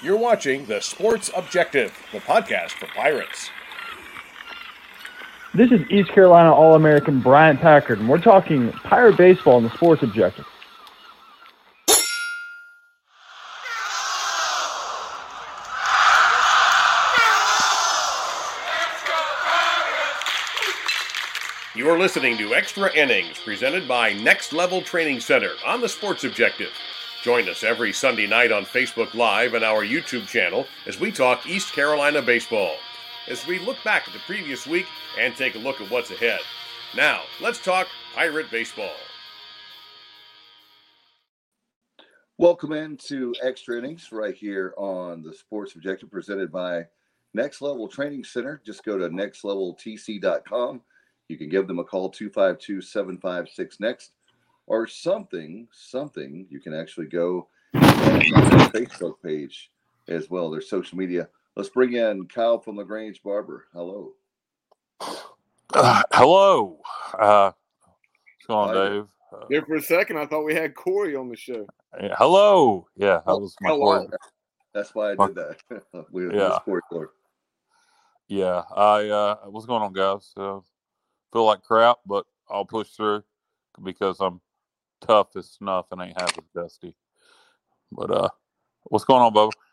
You're watching The Sports Objective, the podcast for Pirates. This is East Carolina All-American Bryant Packard, and we're talking Pirate baseball in The Sports Objective. You're listening to Extra Innings, presented by Next Level Training Center on The Sports Objective. Join us every Sunday night on Facebook Live and our YouTube channel as we talk East Carolina baseball, as we look back at the previous week and take a look at what's ahead. Now, let's talk Pirate baseball. Welcome into Extra Innings right here on The Sports Objective, presented by Next Level Training Center. Just go to nextleveltc.com. You can give them a call, 252-756-NEXT, or something. You can actually go and their Facebook page as well, their social media. Let's bring in Kyle from LaGrange Barber. Hello. Hello. What's going on, Dave? There for a second, I thought we had Corey on the show. Hello. Yeah, that was my hello. Corey. That's why I did that. Yeah. Sport Lord. Yeah. What's going on, guys? Feel like crap, but I'll push through because I'm tough as snuff and ain't half as dusty. But what's going on, Bubba?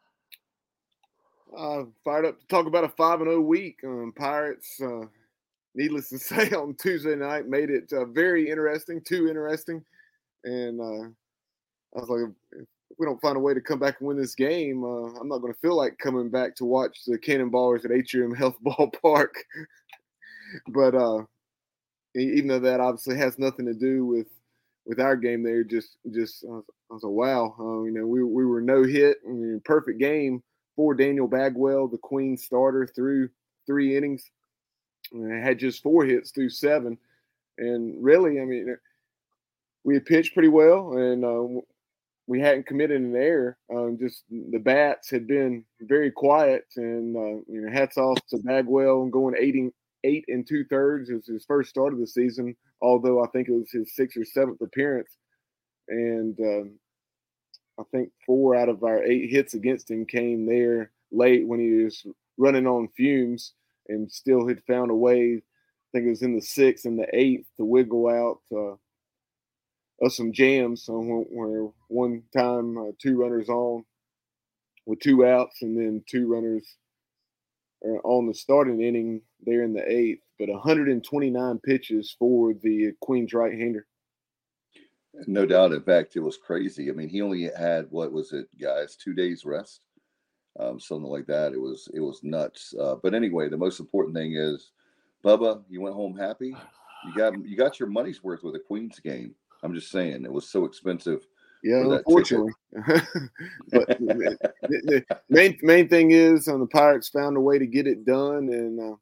Fired up to talk about a 5-0 week. Pirates, needless to say, on Tuesday night made it very interesting, too interesting. And I was like, if we don't find a way to come back and win this game, I'm not going to feel like coming back to watch the Cannonballers at Atrium Health Ballpark. But even though that obviously has nothing to do with our game there, just I was like, wow, we were no hit, perfect game for Daniel Bagwell, the Queen starter, through 3 innings. Had just 4 hits through 7, and really, we had pitched pretty well, and we hadn't committed an error. Just the bats had been very quiet, and hats off to Bagwell going 8 2/3 is his first start of the season, although I think it was his 6th or 7th appearance. And I think 4 out of our 8 hits against him came there late when he was running on fumes, and still had found a way. I think it was in the 6th and the 8th to wiggle out of some jams. Where one time 2 runners on with 2 outs, and then 2 runners on the starting inning there in the 8th, but 129 pitches for the Queen's right-hander. No doubt. In fact, it was crazy. He only had, what was it, guys, 2 days rest, something like that. It was nuts. But anyway, the most important thing is, Bubba, you went home happy. You got your money's worth with a Queen's game. I'm just saying, it was so expensive. Yeah, unfortunately. But the main thing is, the Pirates found a way to get it done, and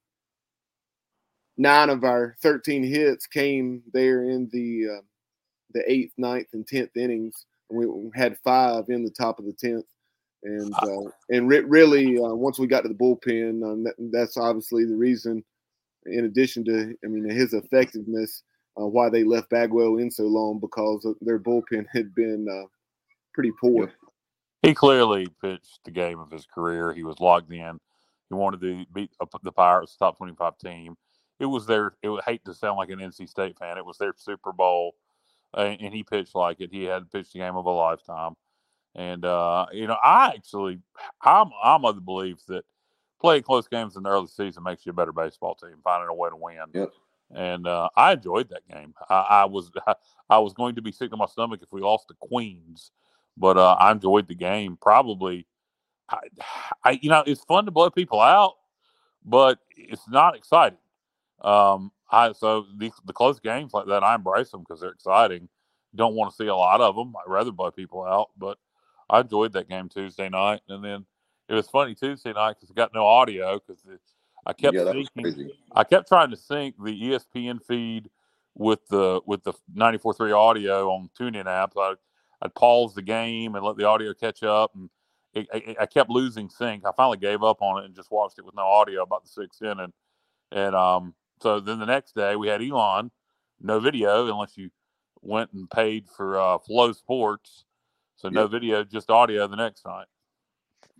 9 of our 13 hits came there in the 8th, 9th, and 10th innings. We had 5 in the top of the 10th, and really once we got to the bullpen, that's obviously the reason. In addition to, his effectiveness. Why they left Bagwell in so long, because their bullpen had been pretty poor. He clearly pitched the game of his career. He was logged in. He wanted to beat the Pirates' top 25 team. It was I would hate to sound like an NC State fan. It was their Super Bowl, and he pitched like it. He had pitched the game of a lifetime. And I'm of the belief that playing close games in the early season makes you a better baseball team, finding a way to win. Yep. And I enjoyed that game. I was going to be sick to my stomach if we lost to Queens, but I enjoyed the game. Probably, it's fun to blow people out, but it's not exciting. So the close games like that, I embrace them because they're exciting. Don't want to see a lot of them. I'd rather blow people out, but I enjoyed that game Tuesday night. And then it was funny Tuesday night because it got no audio because I kept trying to sync the ESPN feed with the 94.3 audio on TuneIn apps. I'd pause the game and let the audio catch up, and I kept losing sync. I finally gave up on it and just watched it with no audio about the 6th inning. And so then the next day we had Elon, no video unless you went and paid for Flow Sports. So no video, just audio the next night.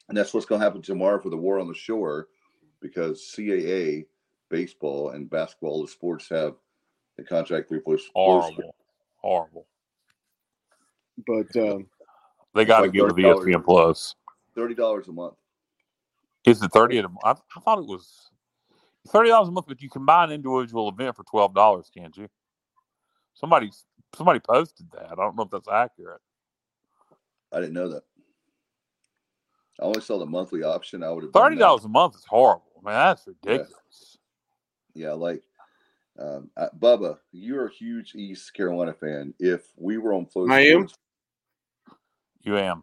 And that's what's going to happen tomorrow for the War on the Shore, because CAA, baseball, and basketball, the sports have the contract through Horrible. But They got to like get with $30 ESPN Plus. $30 a month. Is it 30 a month? I thought it was $30 a month, but you can buy an individual event for $12, can't you? Somebody posted that. I don't know if that's accurate. I didn't know that. I only saw the monthly option. I would have $30 a month is horrible. Man, that's ridiculous. Yeah, like Bubba, you're a huge East Carolina fan. If we were on Flow Sports, you am.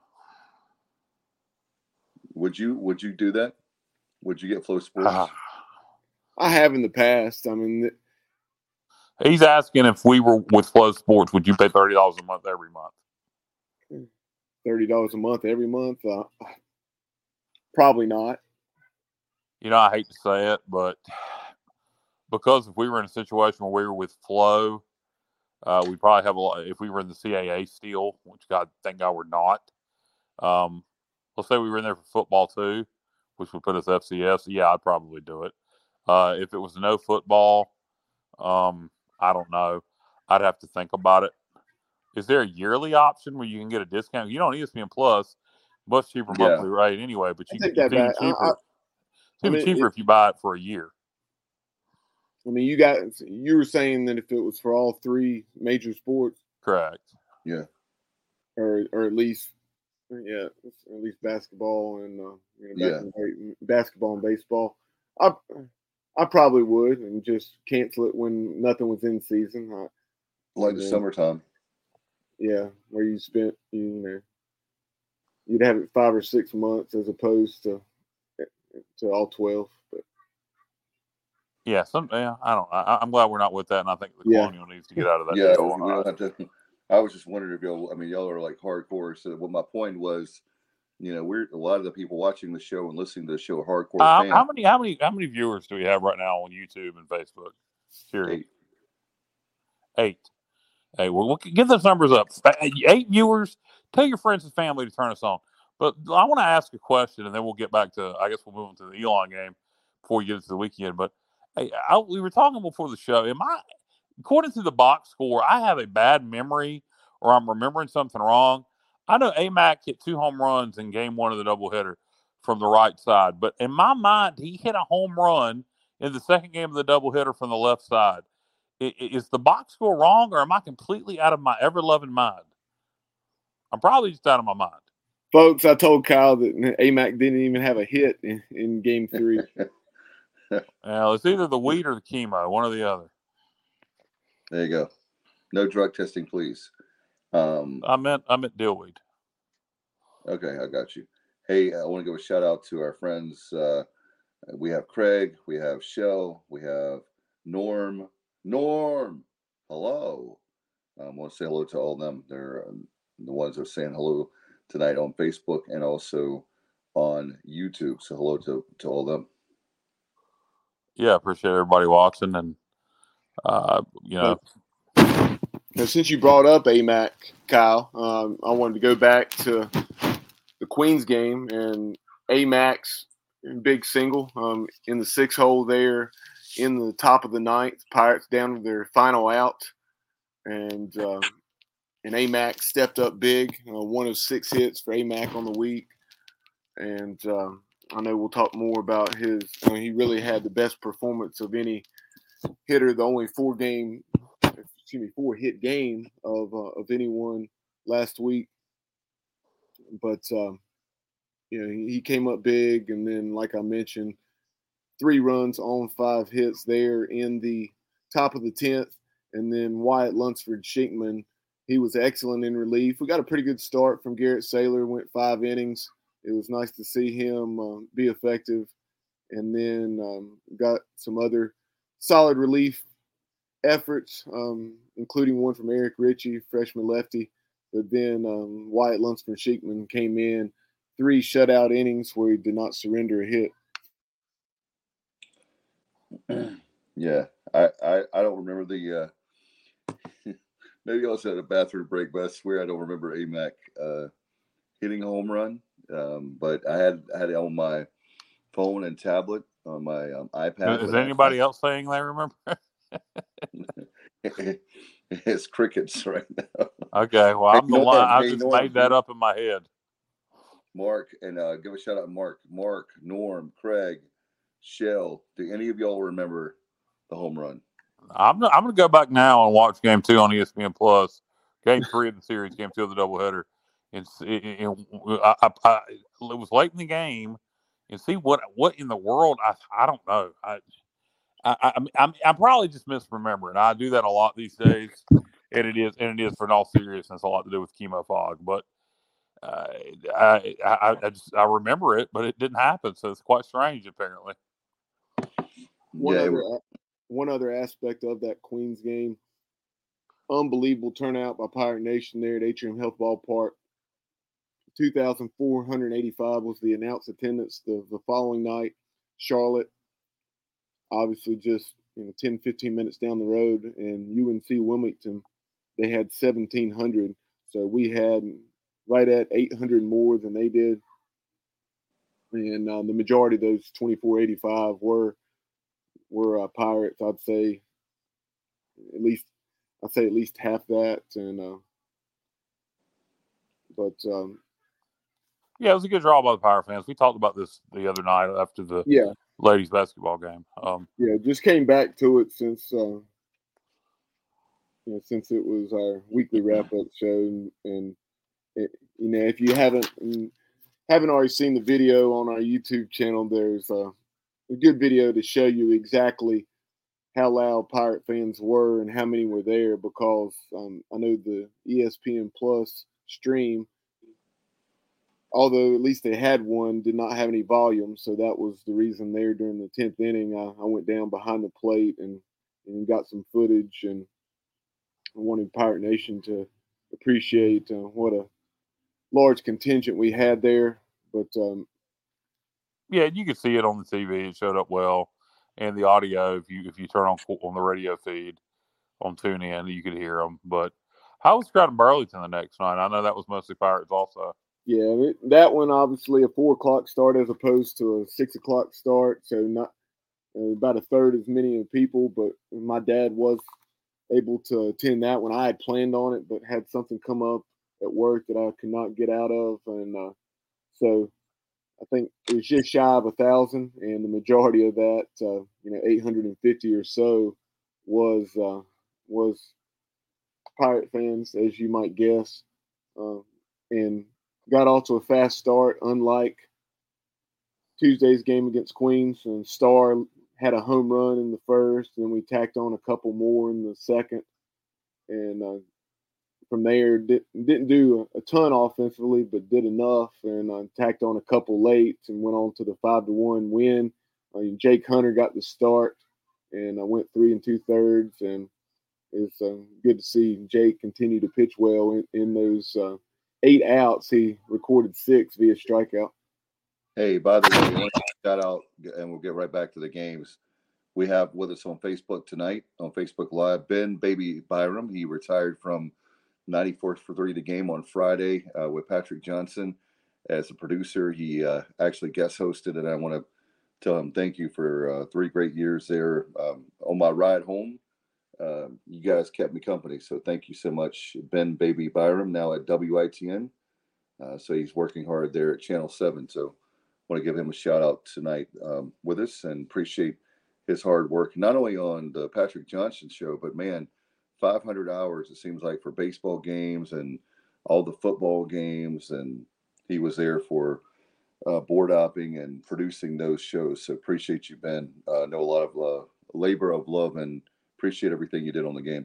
Would you do that? Would you get Flow Sports? I have in the past. I mean, he's asking if we were with Flow Sports, would you pay $30 a month every month? $30 a month every month? Probably not. You know, I hate to say it, but because if we were in a situation where we were with Flow, we'd probably have a lot. If we were in the CAA still, which thank God we're not. Let's say we were in there for football too, which would put us FCS. Yeah, I'd probably do it. If it was no football, I don't know. I'd have to think about it. Is there a yearly option where you can get a discount? You don't ESPN Plus, much cheaper monthly rate anyway, but it's even cheaper. It's even cheaper if you buy it for a year. I mean, you were saying that if it was for all three major sports, correct? Yeah, or at least basketball and basketball and baseball. I probably would, and just cancel it when nothing was in season. Like the summertime. Yeah, where you spent you'd have it 5 or 6 months as opposed to all 12. But yeah, I don't. I'm glad we're not with that, and I think the Colonial needs to get out of that. Yeah, we don't have to. I was just wondering if y'all are like hardcore. So what my point was, we're a lot of the people watching the show and listening to the show are hardcore fans. How many viewers do we have right now on YouTube and Facebook? Seriously. 8. Hey, we'll get those numbers up. 8 viewers. Tell your friends and family to turn us on. But I want to ask a question, and then we'll get back to. I guess we'll move into the Elon game before we get into the weekend. But hey, we were talking before the show. According to the box score, I have a bad memory, or I'm remembering something wrong. I know AMAC hit 2 home runs in game 1 of the doubleheader from the right side, but in my mind, he hit a home run in the second game of the doubleheader from the left side. Is the box score wrong, or am I completely out of my ever-loving mind? I'm probably just out of my mind. Folks, I told Kyle that AMAC didn't even have a hit in game 3. Well, it's either the weed or the chemo, one or the other. There you go. No drug testing, please. I meant dillweed. Okay, I got you. Hey, I want to give a shout out to our friends. We have Craig, we have Shell, we have Norm. Hello. I want to say hello to all of them. They're the ones that are saying hello tonight on Facebook and also on YouTube. So hello to all of them. Yeah, appreciate everybody watching, and since you brought up AMAC, Kyle, I wanted to go back to the Queens game and AMAC's big single in the 6 hole there in the top of the 9th. Pirates down to their final out, and AMAC stepped up big. 1 of 6 hits for AMAC on the week, and I know we'll talk more about his. He really had the best performance of any hitter. The only 4-hit game of anyone last week, but he came up big, and then like I mentioned, 3 runs on 5 hits there in the top of the 10th, and then Wyatt Lunsford-Shinkman, he was excellent in relief. We got a pretty good start from Garrett Saylor, went 5 innings. It was nice to see him be effective, and then got some other solid relief efforts, including one from Eric Ritchie, freshman lefty. But then Wyatt Lunsford-Shinkman came in, 3 shutout innings where he did not surrender a hit. Yeah, I don't remember the maybe I was at a bathroom break, but I swear I don't remember AMAC hitting a home run. But I had it on my phone and tablet on my iPad. Is anybody else saying they remember? It's crickets right now. Okay, well, Hey, I'm the one. I just Norm, made that up in my head. Mark, and give a shout out, Mark, Norm, Craig, Shell. Do any of y'all remember the home run? I'm going to go back now and watch Game 2 on ESPN Plus. Game 3 of the series, Game 2 of the doubleheader. And it was late in the game, and see what in the world. I don't know. I'm probably just misremembering. I do that a lot these days, and it is for all seriousness a lot to do with chemo fog. But I remember it, but it didn't happen, so it's quite strange apparently. One other aspect of that Queens game, unbelievable turnout by Pirate Nation there at Atrium Health Ballpark. 2,485 was the announced attendance the following night. Charlotte, obviously just 10, 15 minutes down the road, and UNC Wilmington, they had 1,700. So we had right at 800 more than they did. And the majority of those 2,485 were Pirates. I'd say at least half that. And yeah, it was a good draw by the Pirate fans. We talked about this the other night after the ladies basketball game. Just came back to it since since it was our weekly wrap-up show, and if you haven't already seen the video on our YouTube channel, there's a good video to show you exactly how loud Pirate fans were and how many were there, because I know the ESPN Plus stream, although at least they had one, did not have any volume. So that was the reason there during the 10th inning. I went down behind the plate and got some footage, and I wanted Pirate Nation to appreciate what a large contingent we had there. But yeah, you could see it on the TV. It showed up well, and the audio. If you turn on the radio feed on TuneIn, you could hear them. But how was the crowd in Burlington the next night? I know that was mostly Pirates also. Yeah, that one obviously a 4:00 start as opposed to a 6:00 start, so not about a third as many people. But my dad was able to attend that one. I had planned on it, but had something come up at work that I could not get out of, and so I think it was just shy of 1,000, and the majority of that, 850 or so, was Pirate fans, as you might guess, and got off to a fast start. Unlike Tuesday's game against Queens, and Star had a home run in the first, and we tacked on a couple more in the second, and from there didn't do a ton offensively, but did enough, and tacked on a couple late and went on to the 5-1 win. Jake Hunter got the start, and I went 3 2/3, and it's good to see Jake continue to pitch well in those 8 outs. He recorded 6 via strikeout. Hey, by the way, I want to shout out, and we'll get right back to the games. We have with us on Facebook tonight, on Facebook Live, Ben Baby Byram. He retired from 94 for 3 the game on Friday with Patrick Johnson as a producer. He actually guest hosted, and I want to tell him thank you for 3 great years there. On my ride home, you guys kept me company, so thank you so much, Ben Baby Byram, now at WITN. So he's working hard there at Channel 7. So I want to give him a shout out tonight with us, and appreciate his hard work, not only on the Patrick Johnson show, but man, 500 hours, it seems like, for baseball games and all the football games. And he was there for board opping and producing those shows. So appreciate you, Ben. Know a lot of labor of love, and appreciate everything you did on the game.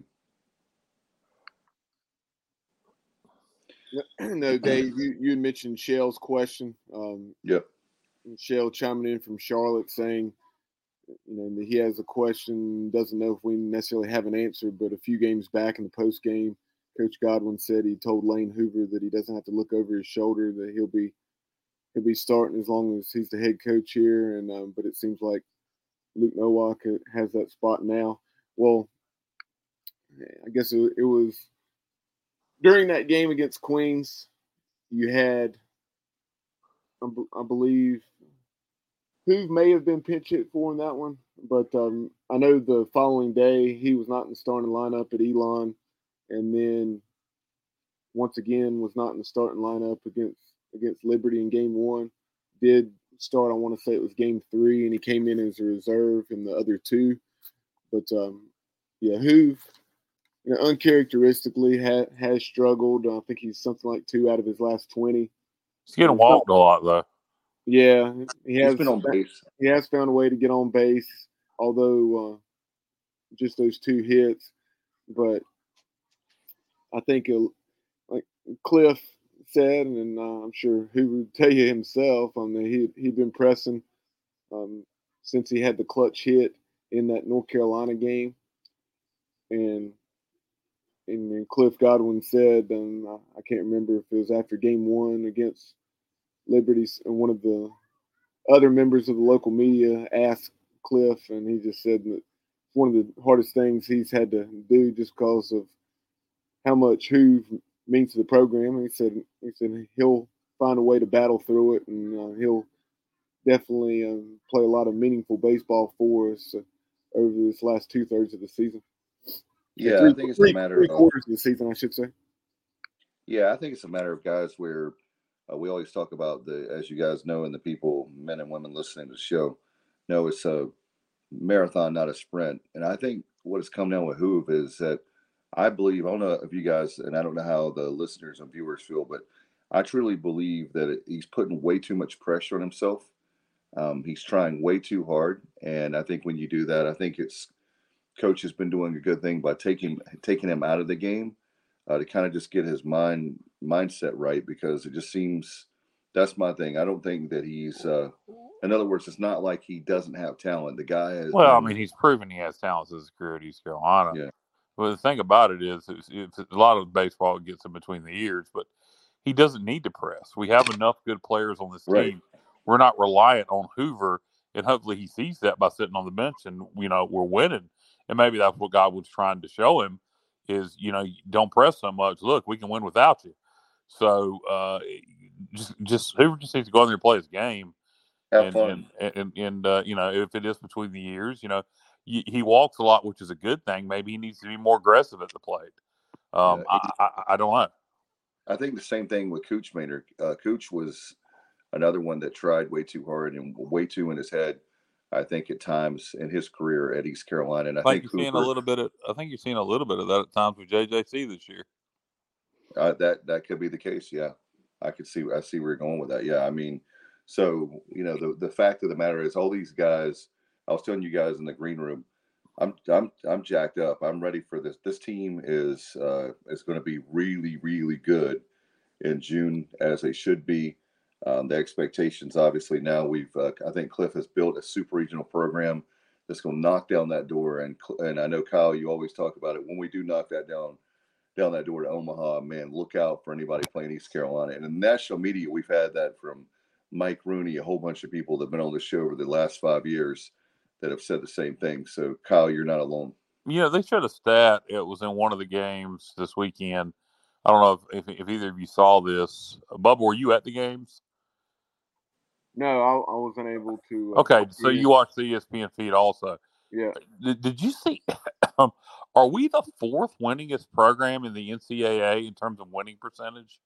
No, Dave, you had mentioned Shell's question. Yep. Shell chiming in from Charlotte saying, he has a question, doesn't know if we necessarily have an answer, but a few games back in the post game, Coach Godwin said he told Lane Hoover that he doesn't have to look over his shoulder, that he'll be starting as long as he's the head coach here. And but it seems like Luke Nowak has that spot now. Well, I guess it was during that game against Queens. You had I believe Hoove may have been pinch hit for in that one, but I know the following day he was not in the starting lineup at Elon, and then once again was not in the starting lineup against Liberty in Game 1. Did start, I want to say it was Game 3, and he came in as a reserve in the other 2. But yeah, Hoove, uncharacteristically has struggled. I think he's something like 2 out of his last 20. He's getting walked a lot though. Yeah, he's been on base. He has found a way to get on base, although just those 2 hits. But I think, like Cliff said, and I'm sure he would tell you himself, he'd been pressing since he had the clutch hit in that North Carolina game, and Cliff Godwin said, and I can't remember if it was after Game 1 against Liberty, and one of the other members of the local media asked Cliff, and he just said that one of the hardest things he's had to do just because of how much Hoove means to the program. He said he'll find a way to battle through it, and he'll definitely play a lot of meaningful baseball for us over this last 2/3 of the season. Yeah, I think it's a matter of 3/4 of the season, I should say. Yeah, I think it's a matter of guys where we always talk about as you guys know, and the people, men and women listening to the show, know it's a marathon, not a sprint. And I think what has come down with Hoove is that I believe, I don't know if you guys, and I don't know how the listeners and viewers feel, but I truly believe that he's putting way too much pressure on himself. He's trying way too hard. And I think when you do that, I think coach has been doing a good thing by taking him out of the game to kind of just get his mindset right, because it just seems, that's my thing. I don't think that he's, in other words, it's not like he doesn't have talent. The guy has. Well, I mean, he's proven he has talent as a career at East Carolina. Yeah. Well, the thing about it is, it's a lot of baseball gets in between the ears, but he doesn't need to press. We have enough good players on this team. We're not reliant on Hoover, and hopefully he sees that by sitting on the bench, and we're winning. And maybe that's what God was trying to show him is, don't press so much. Look, we can win without you. So just Hoover just needs to go in there and play his game. Have fun. And if it is between the years, he walks a lot, which is a good thing. Maybe he needs to be more aggressive at the plate. I don't know. I think the same thing with Cooch Maynard. Cooch was another one that tried way too hard and way too in his head, I think, at times in his career at East Carolina. And I think you're seeing a little bit of that at times with JJC this year. That could be the case. Yeah, I see where you're going with that. Yeah, I mean, so the fact of the matter is, all these guys. I was telling you guys in the green room, I'm jacked up. I'm ready for this. This team is going to be really, really good in June, as they should be. The expectations, obviously, now I think Cliff has built a super regional program that's going to knock down that door. And I know, Kyle, you always talk about it. When we do knock that down that door to Omaha, man, look out for anybody playing East Carolina. And in national media, we've had that from Mike Rooney, a whole bunch of people that have been on the show over the last 5 years that have said the same thing. So, Kyle, you're not alone. They showed a stat. It was in one of the games this weekend. I don't know if either of you saw this. Bubba, were you at the games? No, I wasn't able to. Okay, so you watched the ESPN feed also. Yeah. Did you see? Are we the 4th winningest program in the NCAA in terms of winning percentage?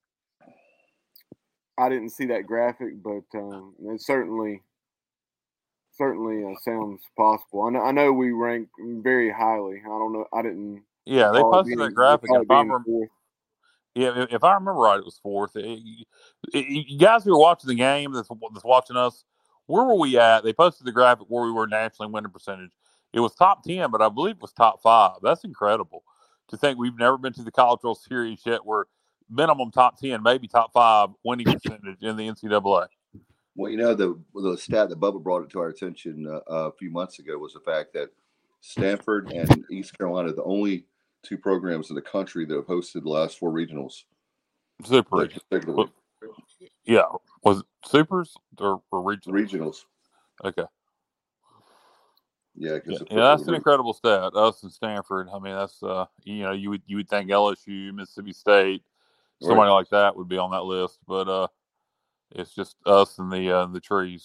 I didn't see that graphic, but it certainly sounds possible. I know we rank very highly. I don't know. I didn't. Yeah, they posted that graphic. If I remember right, it was 4th. You guys who are watching the game, that's watching us, where were we at? They posted the graphic where we were nationally winning percentage. It was top 10, but I believe it was top 5. That's incredible to think we've never been to the College World Series yet. We're minimum top 10, maybe top 5 winning percentage in the NCAA. Well, the stat that Bubba brought it to our attention a few months ago was the fact that Stanford and East Carolina are the only 2 programs in the country that have hosted the last 4 regionals. Super regionals. Yeah. Was it supers or regionals? Regionals. Okay. Yeah, that's an incredible stat. Us and Stanford. I mean, that's you would think LSU, Mississippi State, somebody like that would be on that list, but It's just us and the trees.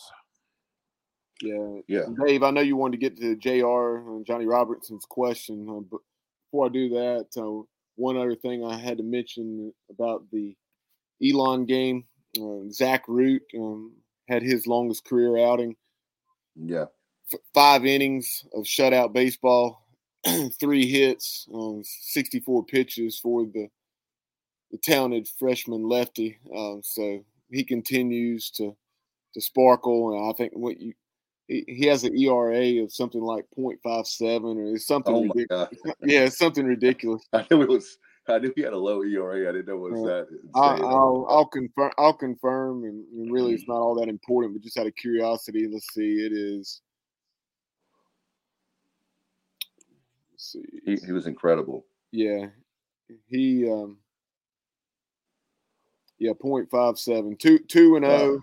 Yeah. Dave, I know you wanted to get to JR and Johnny Robertson's question, but before I do that, one other thing I had to mention about the Elon game. Zach Root had his longest career outing. Yeah. 5 innings of shutout baseball, 3 hits, 64 pitches for the talented freshman lefty. So he continues to sparkle, and I think he has an ERA of something like 0.57 or it's something ridiculous. Yeah, it's something ridiculous. I knew he had a low ERA. I didn't know it was that insane. I'll confirm, and really it's not all that important, but just out of curiosity, let's see. It is. Let's see. He was incredible. Yeah, he 0.57, 2-0,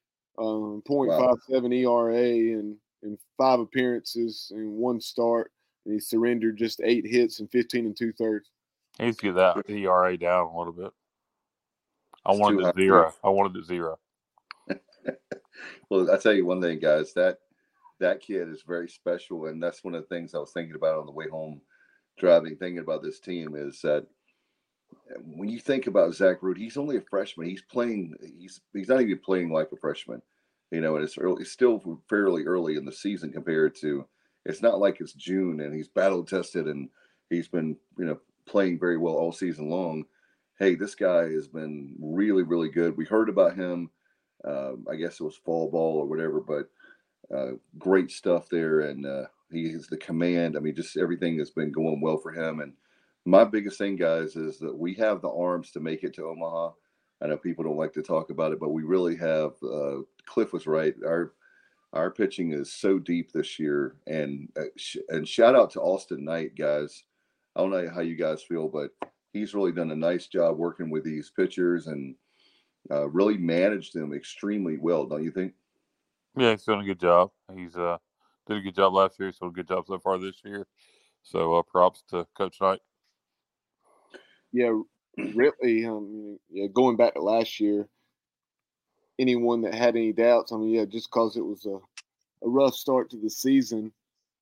0.57 ERA and 5 appearances and 1 start. And he surrendered just 8 hits and 15 2/3. He needs to get that ERA down a little bit. I wanted it 0. I wanted it 0. Well, I'll tell you one thing, guys. That kid is very special, and that's one of the things I was thinking about on the way home, driving, thinking about this team is that when you think about Zach Root, he's only a freshman. He's playing. He's not even playing like a freshman, and it's early. It's still fairly early in the season compared to. It's not like it's June and he's battle tested and he's been playing very well all season long. Hey, this guy has been really, really good. We heard about him. I guess it was fall ball or whatever, but great stuff there. And he is the command. I mean, just everything has been going well for him. And my biggest thing, guys, is that we have the arms to make it to Omaha. I know people don't like to talk about it, but we really have. Cliff was right. Our pitching is so deep this year, and shout out to Austin Knight, guys. I don't know how you guys feel, but he's really done a nice job working with these pitchers and really managed them extremely well, don't you think? Yeah, he's doing a good job. He's did a good job last year. He's done a good job so far this year. So props to Coach Knight. Yeah, really. Going back to last year, anyone that had any doubts, just because it was a rough start to the season,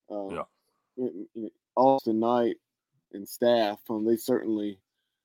Austin Knight and staff, they certainly,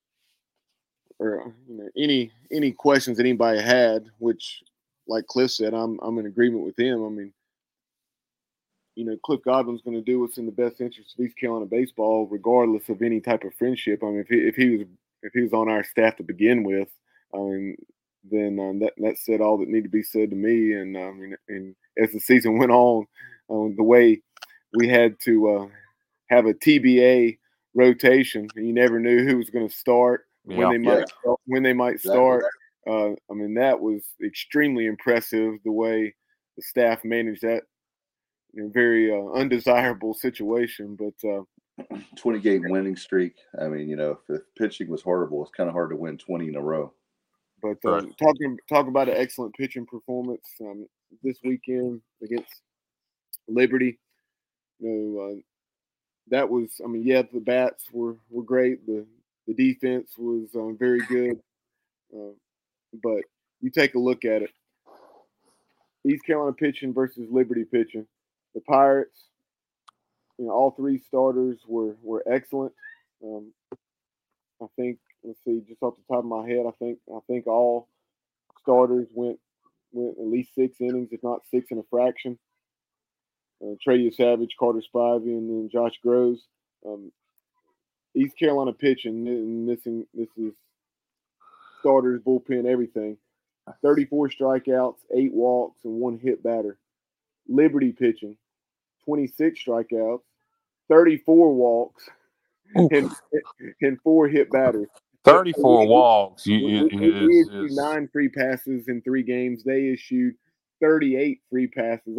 or any questions anybody had, which, like Cliff said, I'm in agreement with him. Cliff Godwin's going to do what's in the best interest of East Carolina baseball, regardless of any type of friendship. If he was on our staff to begin with, then that said all that needed to be said to me. And as the season went on, the way we had to have a TBA rotation, and you never knew who was going to start, when they might start. That was extremely impressive, the way the staff managed that very undesirable situation. But 20-game winning streak. If the pitching was horrible, it's kind of hard to win 20 in a row. But talk about an excellent pitching performance this weekend against Liberty. That was, the bats were great. The defense was very good. But you take a look at it. East Carolina pitching versus Liberty pitching. The Pirates, all 3 starters were excellent. I think, let's see, just off the top of my head, I think all starters went at least 6 innings, if not 6 and a fraction. Trey Savage, Carter Spivey, and then Josh Groves. East Carolina pitching, and this is starters, bullpen, everything. 34 strikeouts, 8 walks, and 1 hit batter. Liberty pitching, 26 strikeouts, 34 walks, and 4 hit batters. 34 walks. We issued 9 free passes in 3 games. They issued 38 free passes.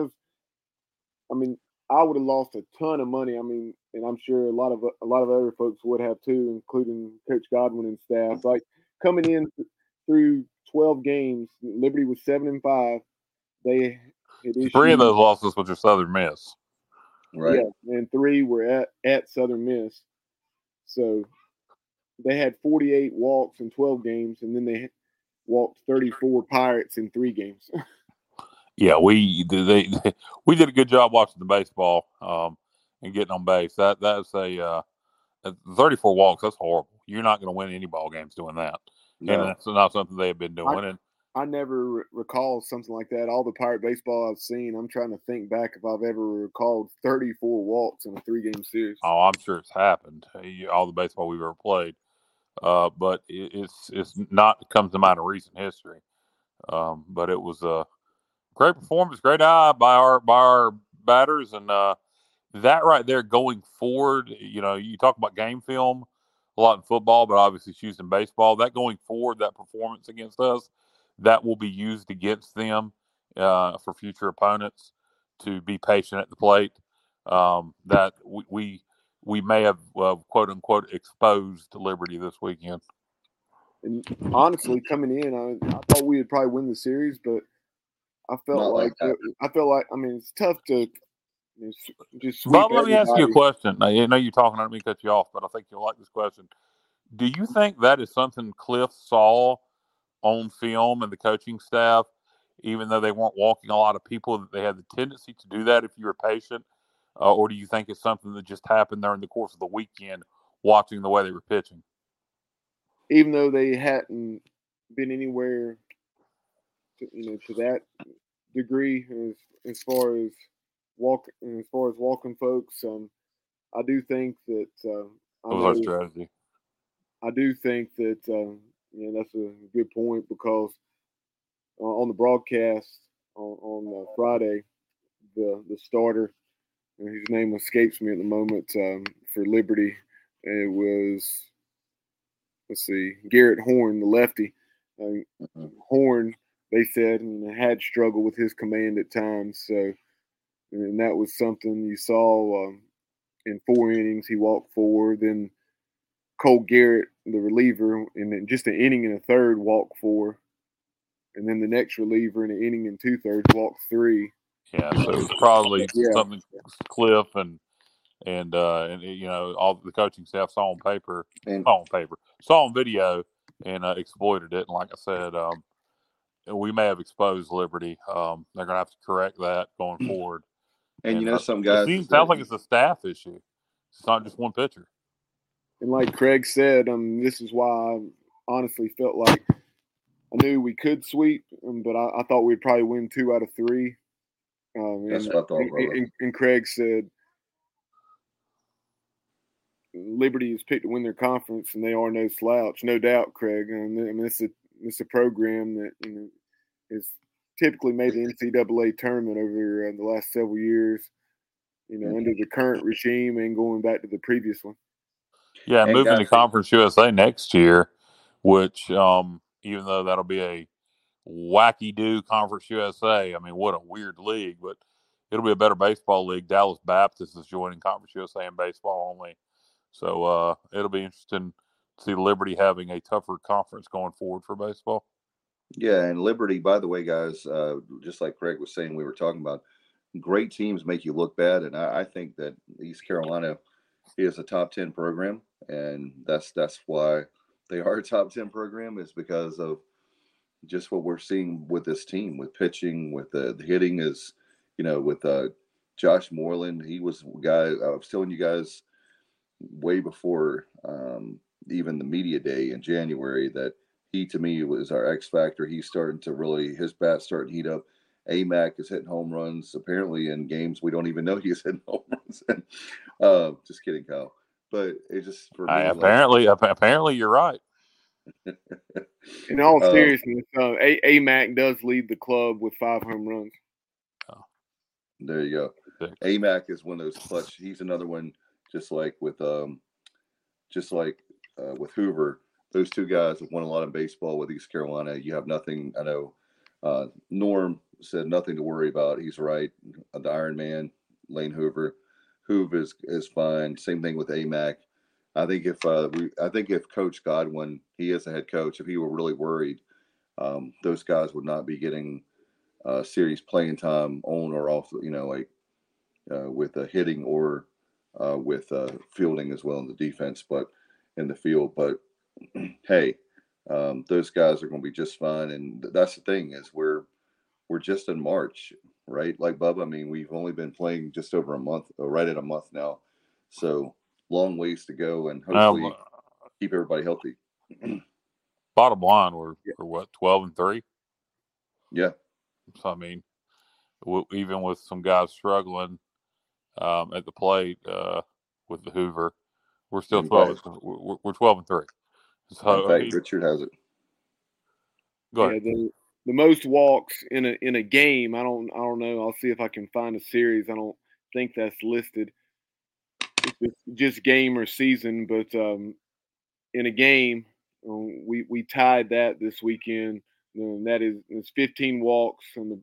I would have lost a ton of money. And I'm sure a lot of other folks would have too, including Coach Godwin and staff. Like coming in through 12 games, Liberty was 7-5. They had issued 3 of those losses was your Southern Miss. Right. Yeah, and 3 were at Southern Miss. So they had 48 walks in 12 games, and then walked 34 Pirates in 3 games. Yeah, we did a good job watching the baseball and getting on base. That's a 34 walks. That's horrible. You're not going to win any ball games doing that, and No. that's not something they have been doing. And I never recall something like that. All the Pirate baseball I've seen, I'm trying to think back if I've ever recalled 34 walks in a 3-game series. oh, I'm sure it's happened. All the baseball we've ever played, but it's not comes to mind in recent history. But it was a great performance, great eye by our batters, and that right there going forward. You talk about game film a lot in football, but obviously it's used in baseball. That going forward, that performance against us, that will be used against them for future opponents to be patient at the plate. That we may have quote unquote exposed Liberty this weekend. And honestly, coming in, I thought we would probably win the series, but I felt like I mean, it's tough to just sweep. Bob, let me ask you a question. Now, I know you're talking. I don't mean to cut you off, but I think you'll like this question. Do you think that is something Cliff saw on film and the coaching staff, even though they weren't walking a lot of people, that they had the tendency to do that if you were patient? Or do you think it's something that just happened during the course of the weekend, watching the way they were pitching? Even though they hadn't been anywhere, to that degree as far as walking folks, I do think that it was our strategy. I do think that that's a good point, because on the broadcast on Friday, the starter, whose name escapes me at the moment, for Liberty, it was, let's see, Garrett Horn, the lefty. Horn, they said, had struggled with his command at times. So, and that was something you saw in 4 innings. He walked 4. Then Cole Garrett, the reliever, and then just an inning and a third, walked 4. And then the next reliever in an inning and 2/3 walked 3. Yeah, so it was probably something Cliff and all the coaching staff saw on video, and exploited it. And like I said, we may have exposed Liberty. They're going to have to correct that going forward. And some guys, it sounds like it's a staff issue. It's not just one pitcher. And like Craig said, this is why I honestly felt like I knew we could sweep, but I thought we'd probably win 2 out of 3. That's what I thought. And Craig said Liberty is picked to win their conference, and they are no slouch, no doubt, Craig. I mean, it's a program that has typically made the NCAA tournament over the last several years. Under the current regime and going back to the previous one. Yeah, and moving to Conference USA next year, which even though that'll be a wacky-do Conference USA, I mean, what a weird league, but it'll be a better baseball league. Dallas Baptist is joining Conference USA in baseball only. So it'll be interesting to see Liberty having a tougher conference going forward for baseball. Yeah, and Liberty, by the way, guys, just like Craig was saying, we were talking about, great teams make you look bad, and I think that East Carolina is a top 10 program, and that's why they are a top 10 program, is because of just what we're seeing with this team, with pitching, with the hitting, is with Josh Moreland. He was a guy I was telling you guys way before even the media day in January that he, to me, was our X factor. He's starting to his bat's starting to heat up. AMAC is hitting home runs apparently in games we don't even know he's hitting home runs in. Just kidding, Kyle. But it just, for me, apparently you're right. In all seriousness, AMAC does lead the club with 5 home runs. Oh. There you go. AMAC is one of those clutch. He's another one, just like with Hoover. Those 2 guys have won a lot in baseball with East Carolina. You have nothing. I know Norm said nothing to worry about. He's right. The Iron Man, Lane Hoover. Hoover is fine. Same thing with AMAC. I think if Coach Godwin, he is a head coach, if he were really worried, those guys would not be getting serious playing time on or off. With hitting or with fielding as well in the defense, but in the field. But hey, Those guys are going to be just fine. And that's the thing is we're just in March, right? Like Bubba, I mean, we've only been playing just over a month, right at a month now. So long ways to go, and hopefully keep everybody healthy. Bottom line, we're what, 12-3? Yeah. So I mean, even with some guys struggling at the plate with the Hoover, we're still 12. We're 12-3. So in fact, Richard has it. Go ahead. Yeah, the most walks in a game. I don't know. I'll see if I can find a series. I don't think that's listed. It's just game or season, but in a game, we tied that this weekend. And that is, it's 15 walks, and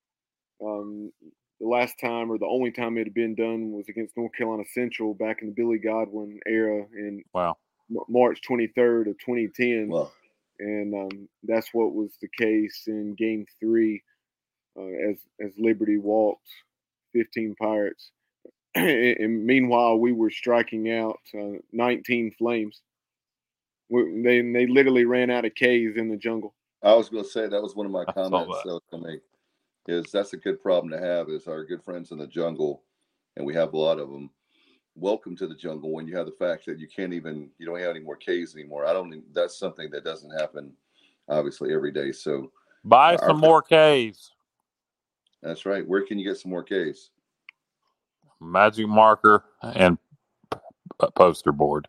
the last time or the only time it had been done was against North Carolina Central back in the Billy Godwin era in March 23rd of 2010. Wow. And that's what was the case in Game 3 as Liberty walked 15 Pirates. And meanwhile, we were striking out 19 Flames. They literally ran out of Ks in the jungle. I was going to say that was one of my comments that I was going to make. Is that's a good problem to have, is our good friends in the jungle, and we have a lot of them. Welcome to the jungle when you have the fact that you don't have any more Ks anymore. That's something that doesn't happen obviously every day. So buy some more Ks. That's right. Where can you get some more Ks? Magic marker and poster board.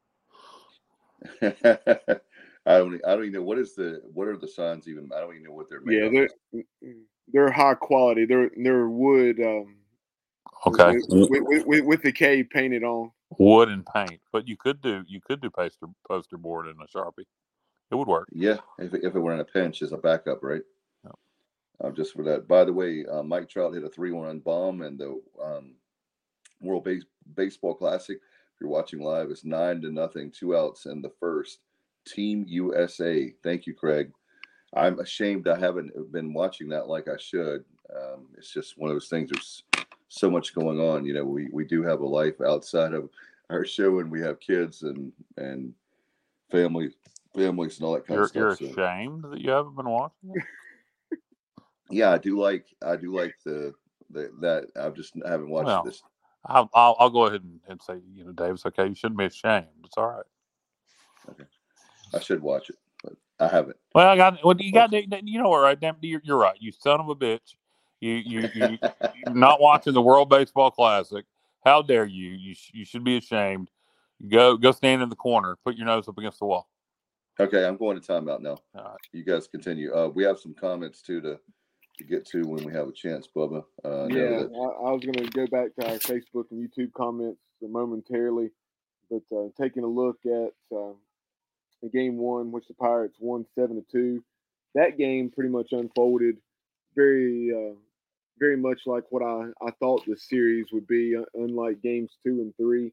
I don't even know what are the signs even. I don't even know what they're made of. They're high quality. They're wood. Okay. With the K painted on. Wood and paint, but you could do poster board and a Sharpie. It would work. Yeah, if it were in a pinch as a backup, right? Yep. Just for that. By the way, Mike Trout hit a 3-1 bomb, and the World Baseball Classic. If you're watching live, it's 9-0, 2 outs in the first. Team USA. Thank you, Craig. I'm ashamed I haven't been watching that like I should. It's just one of those things. There's so much going on. You know, we do have a life outside of our show, and we have kids and families and all that kind of stuff. You're ashamed that you haven't been watching it? Yeah, I do like the that I haven't watched this. I'll go ahead and say, Dave, it's okay. You shouldn't be ashamed. It's all right. Okay, I should watch it, but I haven't. Well, you got you know what, right? Damn, you're right. You son of a bitch. You're not watching the World Baseball Classic. How dare you? You should be ashamed. Go stand in the corner. Put your nose up against the wall. Okay, I'm going to timeout now. All right. You guys continue. We have some comments too to get to when we have a chance, Bubba. I was going to go back to our Facebook and YouTube comments momentarily, but taking a look at Game 1, which the Pirates won 7-2, that game pretty much unfolded very much like what I thought the series would be, unlike Games 2 and 3.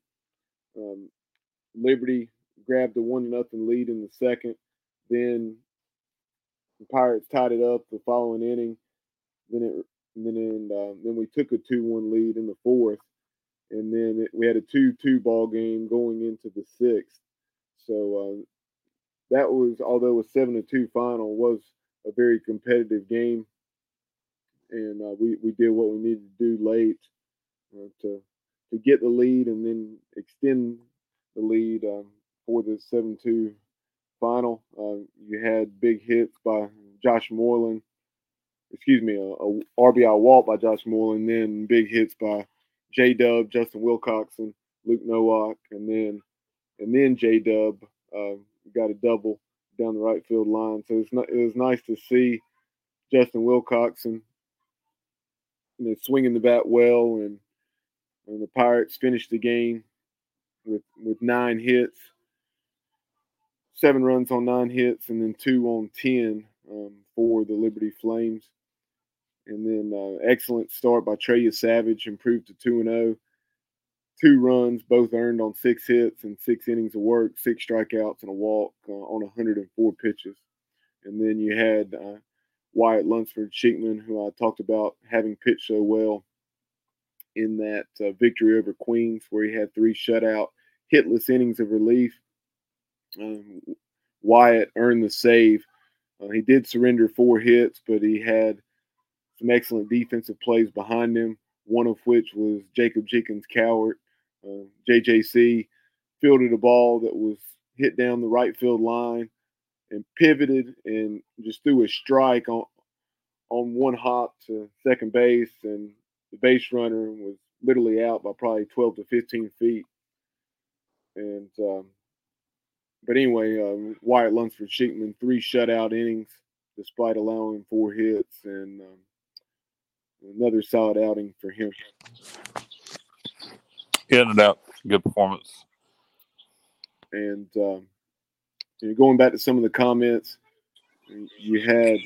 Liberty grabbed a 1-0 lead in the second. Then the Pirates tied it up the following inning. Then we took a 2-1 lead in the fourth, and then we had a 2-2 ball game going into the sixth. So that was, although a 7-2 final, was a very competitive game, and we did what we needed to do late to get the lead and then extend the lead for the 7-2 final. You had big hits by Josh Moreland. A RBI walk by Josh Moreland, then big hits by J-Dub, Justin Wilcoxon, Luke Nowak, and then J-Dub got a double down the right field line. So it was nice to see Justin Wilcoxon swinging the bat well, and the Pirates finished the game with 9 hits, 7 runs on 9 hits, and then 2 on 10 for the Liberty Flames. And then excellent start by Treya Savage, improved to 2-0. 2 runs, both earned on 6 hits and 6 innings of work, 6 strikeouts and a walk on 104 pitches. And then you had Wyatt Lunsford-Sheikman, who I talked about having pitched so well in that victory over Queens, where he had 3 shutout, hitless innings of relief. Wyatt earned the save. He did surrender 4 hits, but he had some excellent defensive plays behind him, one of which was Jacob Jenkins-Cowart. JJC fielded a ball that was hit down the right field line and pivoted and just threw a strike on one hop to second base, and the base runner was literally out by probably 12 to 15 feet. And but anyway, Wyatt Lunsford-Sheekman, 3 shutout innings despite allowing 4 hits, and another solid outing for him. In and out, good performance. And going back to some of the comments, you had,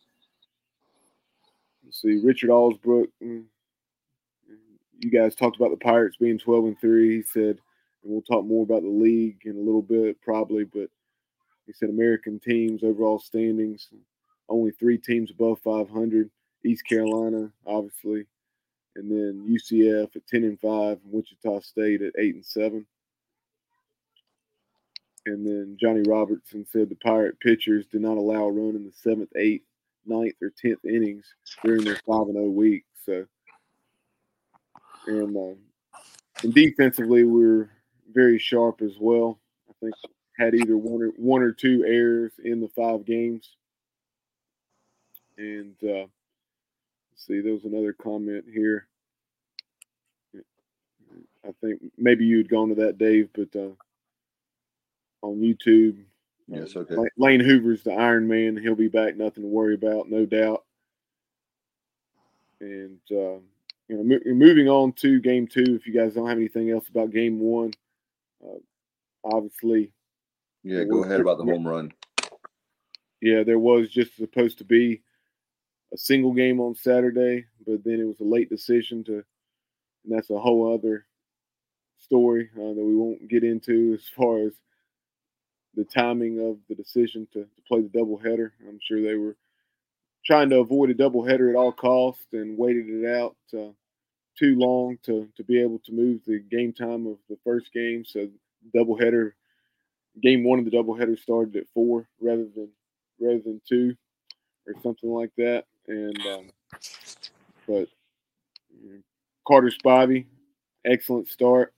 let's see, Richard Allsbrook. You guys talked about the Pirates being 12-3. He said, and we'll talk more about the league in a little bit probably, but he said American teams, overall standings, only 3 teams above 500. East Carolina, obviously, and then UCF at 10-5, and Wichita State at 8-7. And then Johnny Robertson said the Pirate pitchers did not allow a run in the 7th, 8th, 9th, or 10th innings during their 5-0 week. So, and defensively, we're very sharp as well. I think had either one or 2 errors in the 5 games. And let's see, there was another comment here. I think maybe you had gone to that, Dave, but on YouTube. Yes, okay. Lane Hoover's the Iron Man. He'll be back, nothing to worry about, no doubt. And moving on to Game 2, if you guys don't have anything else about Game 1, obviously. Yeah, go ahead about the home run. Yeah, there was just supposed to be a single game on Saturday, but then it was a late decision and that's a whole other story that we won't get into as far as the timing of the decision to play the doubleheader. I'm sure they were trying to avoid a doubleheader at all costs and waited it out too long to be able to move the game time of the first game. So doubleheader, Game 1 of the doubleheader started at 4 rather than 2 or something like that. And but Carter Spivey, excellent start.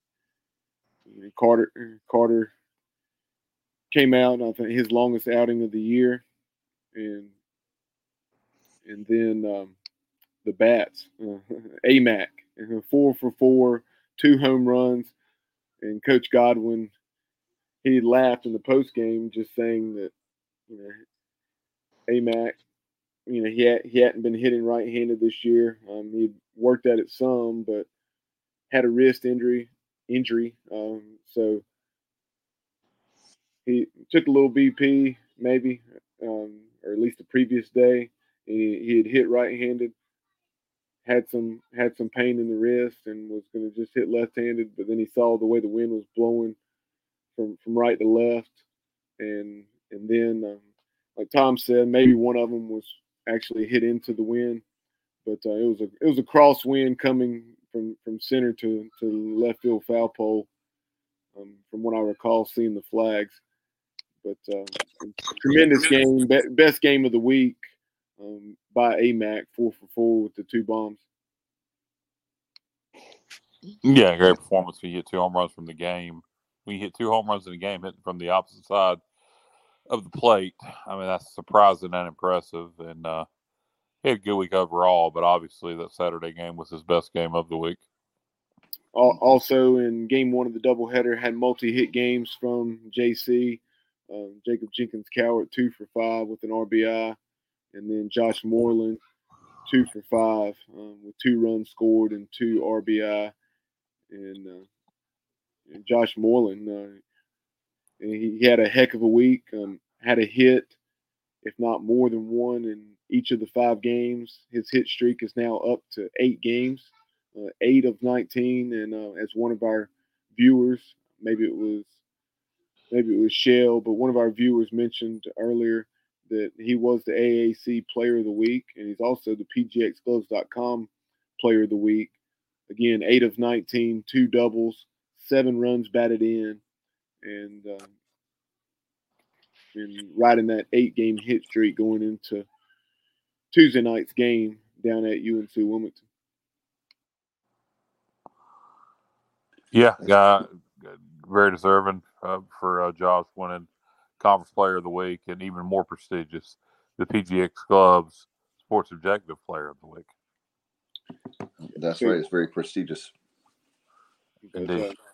Carter came out, I think, his longest outing of the year, and then the bats, AMAC, 4 for 4, 2 home runs, and Coach Godwin, he laughed in the post game, just saying that AMAC, he hadn't been hitting right-handed this year. He'd worked at it some, but had a wrist injury. So he took a little BP, maybe, or at least the previous day. He had hit right-handed, had some pain in the wrist, and was going to just hit left-handed. But then he saw the way the wind was blowing from right to left, and then, like Tom said, maybe one of them was actually hit into the wind. But it was a cross wind coming from center to left field foul pole. From what I recall, seeing the flags. But tremendous game, best game of the week by AMAC, 4 for 4 with the 2 bombs. Yeah, great performance. We hit 2 home runs from the game. We hit 2 home runs in the game, hitting from the opposite side of the plate. I mean, that's surprising and impressive. And he had a good week overall, but obviously that Saturday game was his best game of the week. Also, in Game 1 of the doubleheader, had multi-hit games from JC. Jacob Jenkins-Cowart, 2 for 5 with an RBI. And then Josh Moreland, 2 for 5 with 2 runs scored and 2 RBI. And Josh Moreland, he had a heck of a week. Had a hit, if not more than one, in each of the 5 games. His hit streak is now up to 8 games, 8 of 19. And as one of our viewers, maybe it was Shell, but one of our viewers mentioned earlier that he was the AAC Player of the Week, and he's also the PGXGloves.com Player of the Week. Again, 8 of 19, 2 doubles, 7 runs batted in, and and riding that 8-game hit streak going into Tuesday night's game down at UNC Wilmington. Yeah, very deserving for Josh winning Conference Player of the Week, and even more prestigious, the PGX Club's Sports Objective Player of the Week. That's right. It's very prestigious. But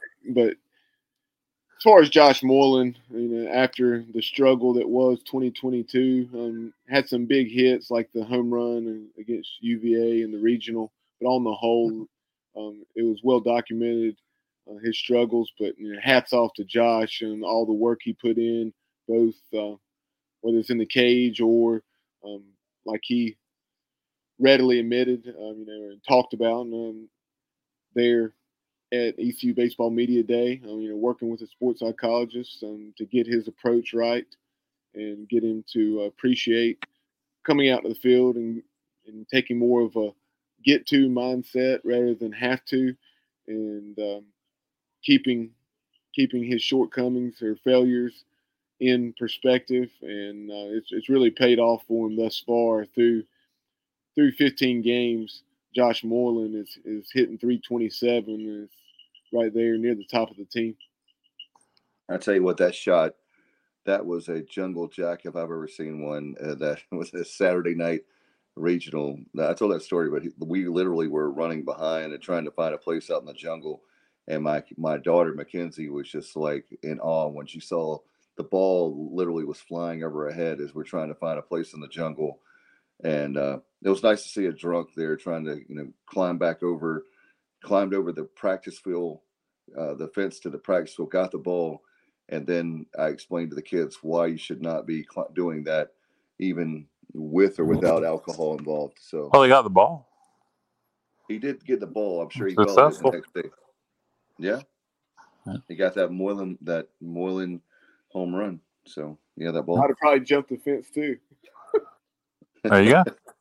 as far as Josh Moreland, after the struggle that was 2022, had some big hits like the home run against UVA in the regional, but on the whole, it was well documented, his struggles. But hats off to Josh and all the work he put in, both whether it's in the cage or like he readily admitted, and talked about there at ECU Baseball Media Day, working with a sports psychologist to get his approach right and get him to appreciate coming out to the field and taking more of a get-to mindset rather than have to, and keeping his shortcomings or failures in perspective. And it's really paid off for him thus far through 15 games. Josh Moreland is hitting 327 and is right there near the top of the team. I tell you what, that shot, that was a jungle jack if I've ever seen one. That was a Saturday night regional. I told that story, but we literally were running behind and trying to find a place out in the jungle. And my daughter, Mackenzie, was just like in awe when she saw the ball literally was flying over her head as we're trying to find a place in the jungle. And it was nice to see a drunk there trying to, climbed over the practice field, the fence to the practice field, got the ball. And then I explained to the kids why you should not be doing that, even with or without alcohol involved. So, well, he got the ball. He did get the ball. I'm sure he Successful. felt it the next day. Yeah. He got that Moreland home run. So, yeah, that ball. I'd have probably jumped the fence too. There you go.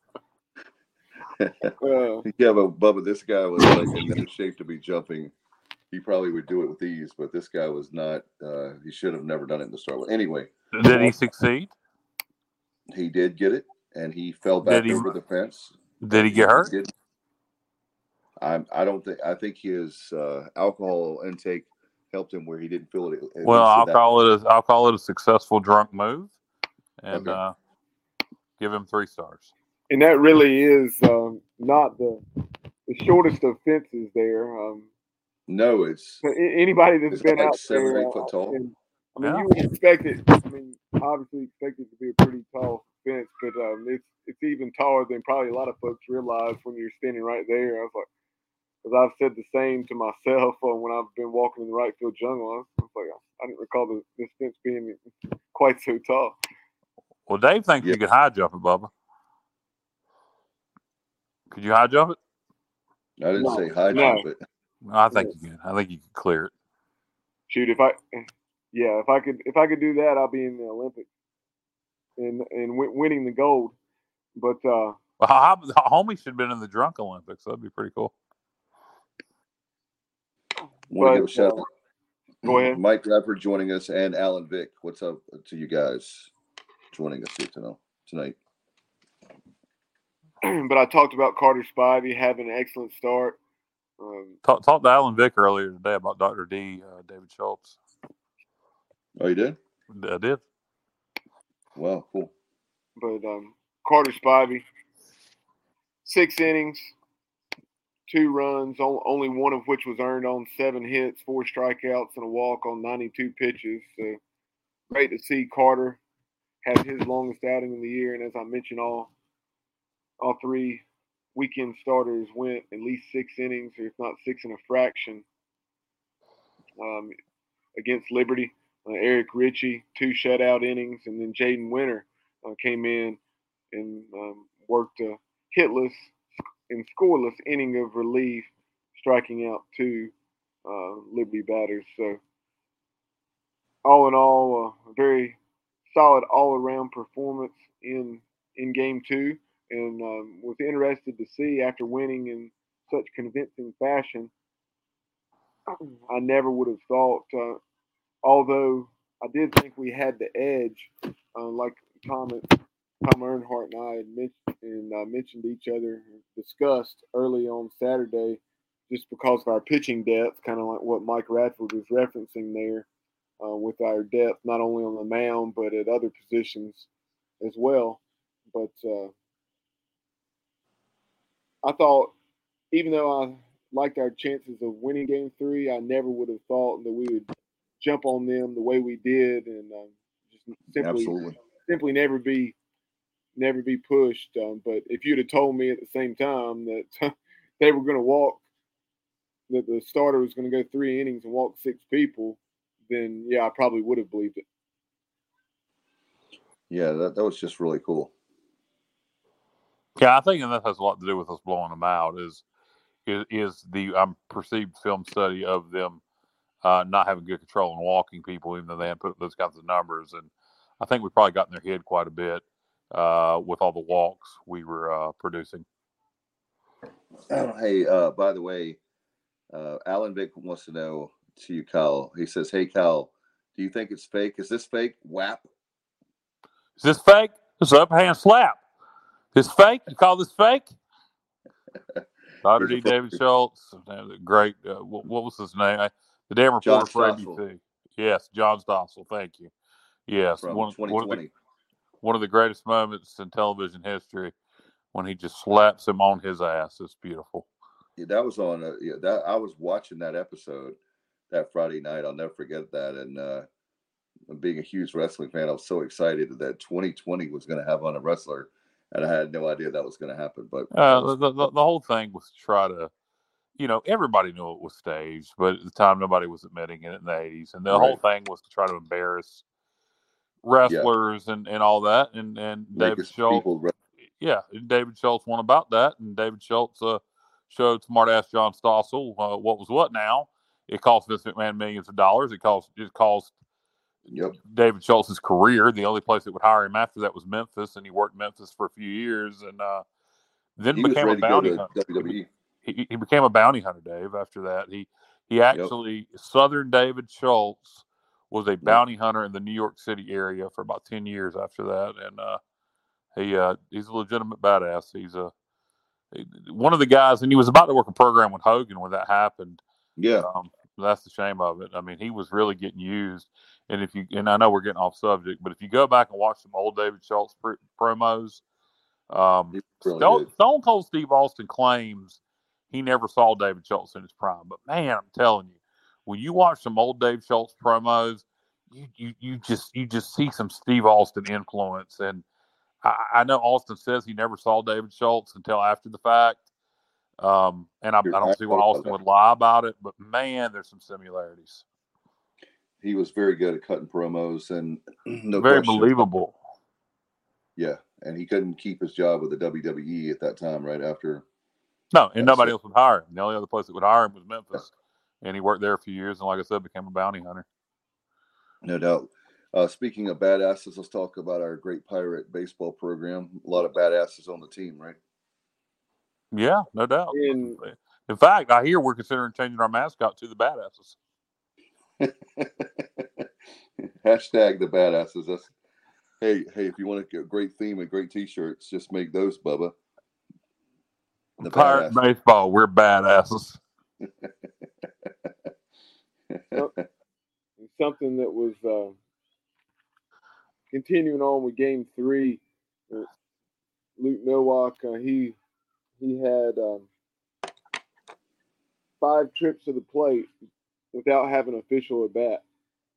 Yeah, but Bubba, this guy was like in no shape to be jumping. He probably would do it with ease, but this guy was not. He should have never done it in the start with. Anyway, did he succeed? He did get it, and he fell back over the fence. Did he get hurt? I don't think. I think his alcohol intake helped him where he didn't feel it. Well, I'll call it a successful drunk move, and give him 3 stars. And that really is not the shortest of fences there. No, it's anybody that's been like out 7 there. or 8 foot tall. You would expect it. Obviously expect it to be a pretty tall fence, but it's even taller than probably a lot of folks realize when you're standing right there. I was like, because I've said the same to myself when I've been walking in the right field jungle. I was like, I didn't recall this fence being quite so tall. Well, Dave thinks you could high jump it, Bubba. Could you high jump it? I didn't say high jump it. I think you can. I think you can clear it. Shoot, if I could do that, I'll be in the Olympics and winning the gold. But well, homie should have been in the drunk Olympics. That'd be pretty cool. Want to give a shout out. Go ahead, Mike Bradford joining us and Alan Vick. What's up to you guys joining us here tonight? But I talked about Carter Spivey having an excellent start. Talked to Alan Vick earlier today about Dr. D, David Schultz. Oh, you did? I did. Wow, cool. But Carter Spivey, 6 innings, 2 runs, only one of which was earned on 7 hits, 4 strikeouts, and a walk on 92 pitches. So great to see Carter have his longest outing of the year. And as I mentioned, all 3 weekend starters went at least 6 innings, if not 6 and a fraction, against Liberty. Eric Ritchie, 2 shutout innings, and then Jaden Winter came in and worked a hitless and scoreless inning of relief, striking out 2 Liberty batters. So all in all, a very solid all-around performance in Game 2. And was interested to see, after winning in such convincing fashion, I never would have thought, although I did think we had the edge, like Tom Earnhardt and I had mentioned each other, discussed early on Saturday, just because of our pitching depth, kind of like what Mike Radford was referencing there, with our depth not only on the mound but at other positions as well. But I thought, even though I liked our chances of winning Game 3, I never would have thought that we would jump on them the way we did, and just simply never be pushed. But if you'd have told me at the same time that they were going to walk, that the starter was going to go 3 innings and walk 6 people, then yeah, I probably would have believed it. Yeah, that was just really cool. Yeah, I think that has a lot to do with us blowing them out. Is the perceived film study of them not having good control and walking people, even though they hadn't put up those kinds of numbers. And I think we probably got in their head quite a bit with all the walks we were producing. Hey, by the way, Alan Vick wants to know to you, Kyle. He says, "Hey, Kyle, do you think it's fake? Is this fake? WAP? Is this fake? This is upper hand slap. This fake? You call this fake?" Dr. D. David Schultz, great. What was his name? The damn reporter for ABC. Yes, John Stossel. Thank you. Yes, from 2020. One of the greatest moments in television history when he just slaps him on his ass. It's beautiful. Yeah, that was on. I was watching that episode that Friday night. I'll never forget that. And being a huge wrestling fan, I was so excited that 2020 was going to have on a wrestler. And I had no idea that was going to happen. But the whole thing was to try to, everybody knew it was staged, but at the time nobody was admitting it in the 80s. And the whole thing was to try to embarrass wrestlers and all that. And David Schultz, David Schultz won about that. And David Schultz showed smartass John Stossel what was what now. It cost Vince McMahon millions of dollars. It cost David Schultz's career. The only place that would hire him after that was Memphis, and he worked Memphis for a few years, and then became a bounty hunter. WWE. He became a bounty hunter, Dave. After that, he actually Southern David Schultz was a bounty hunter in the New York City area for about 10 years after that, and he's a legitimate badass. He's one of the guys, and he was about to work a program with Hogan when that happened. Yeah. That's the shame of it. I mean, he was really getting used. And I know we're getting off subject, but if you go back and watch some old David Schultz promos, Stone Cold Steve Austin claims he never saw David Schultz in his prime. But man, I'm telling you, when you watch some old Dave Schultz promos, you just see some Steve Austin influence. And I know Austin says he never saw David Schultz until after the fact. And I don't see why Austin would lie about it, but man, there's some similarities. He was very good at cutting promos and very believable. Yeah, and he couldn't keep his job with the WWE at that time. Right after, no, and nobody else would hire him. The only other place that would hire him was Memphis, and he worked there a few years. And like I said, became a bounty hunter. No doubt. Speaking of badasses, let's talk about our great Pirate baseball program. A lot of badasses on the team, right? Yeah, no doubt. In fact, I hear we're considering changing our mascot to the Badasses. Hashtag the Badasses. That's hey, if you want to get a great theme and great T-shirts, just make those, Bubba. The Pirate badasses. Baseball, we're badasses. Something that was continuing on with Game 3. Luke Nowak, he had 5 trips to the plate without having official at bat.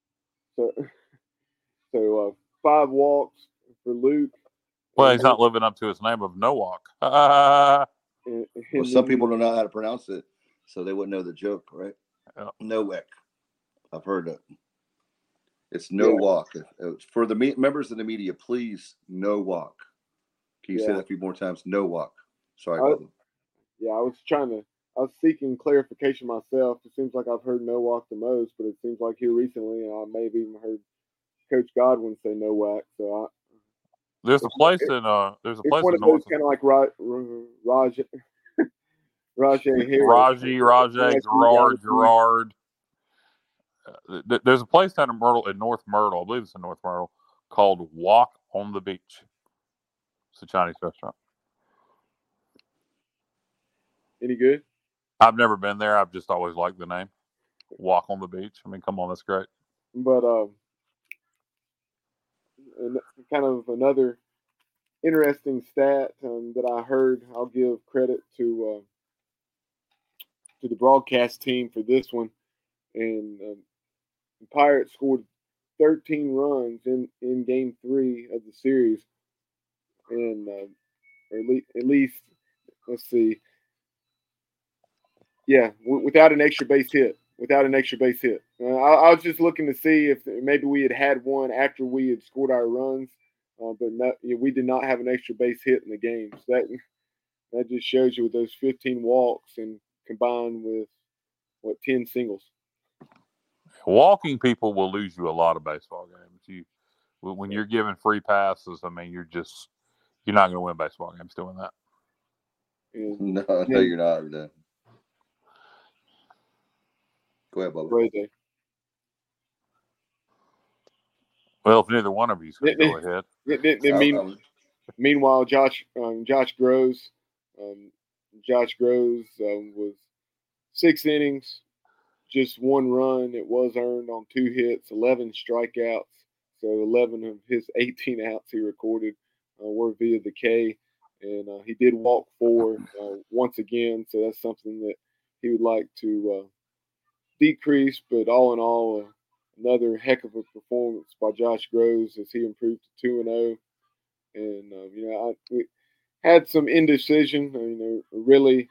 So 5 walks for Luke. Well, he's not living up to his name of Nowak. Well, some people don't know how to pronounce it, so they wouldn't know the joke, right? Yeah. Nowak. I've heard it. It's Nowak. Yeah. For the members of the media, please, Nowak. Can you say that a few more times? Nowak. Sorry about that. Yeah, I was seeking clarification myself. It seems like I've heard Nowak the most, but it seems like here recently, I may have even heard Coach Godwin say Nowak. So there's a place in North. One of those kind of like Rajay Harris. Rajay, Gerard. there's a place down in North Myrtle, I believe it's in North Myrtle, called Walk on the Beach. It's a Chinese restaurant. Any good? I've never been there. I've just always liked the name. Walk on the Beach. I mean, come on, that's great. But kind of another interesting stat that I heard. I'll give credit to the broadcast team for this one. And the Pirates scored 13 runs in Game 3 of the series, and or at least let's see, yeah, without an extra base hit. I was just looking to see if maybe we had one after we had scored our runs, but we did not have an extra base hit in the game. So that just shows you with those 15 walks and combined with 10 singles. Walking people will lose you a lot of baseball games. When you're giving free passes, I mean, you're not going to win baseball games doing that. No, you're not. No. Go ahead, Bubba. Go ahead, Dave. Well, if neither one of you is going to go ahead. Meanwhile, Josh Groves. Josh Groves was 6 innings, just 1 run. It was earned on 2 hits, 11 strikeouts. So 11 of his 18 outs he recorded were via the K. And he did walk 4 once again. So that's something that he would like to decrease. But all in all, another heck of a performance by Josh Groves as he improved to 2-0. And, we had some indecision, really,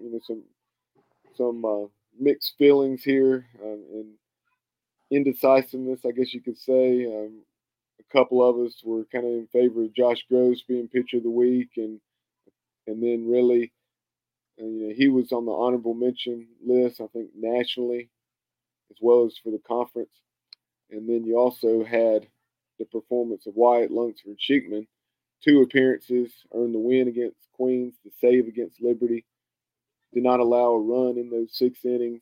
some mixed feelings here and indecisiveness, I guess you could say. A couple of us were kind of in favor of Josh Groves being pitcher of the week, and then really, he was on the honorable mention list, I think, nationally, as well as for the conference. And then you also had the performance of Wyatt Lunsford-Sheikman. 2 appearances, earned the win against Queens, the save against Liberty. Did not allow a run in those 6 innings.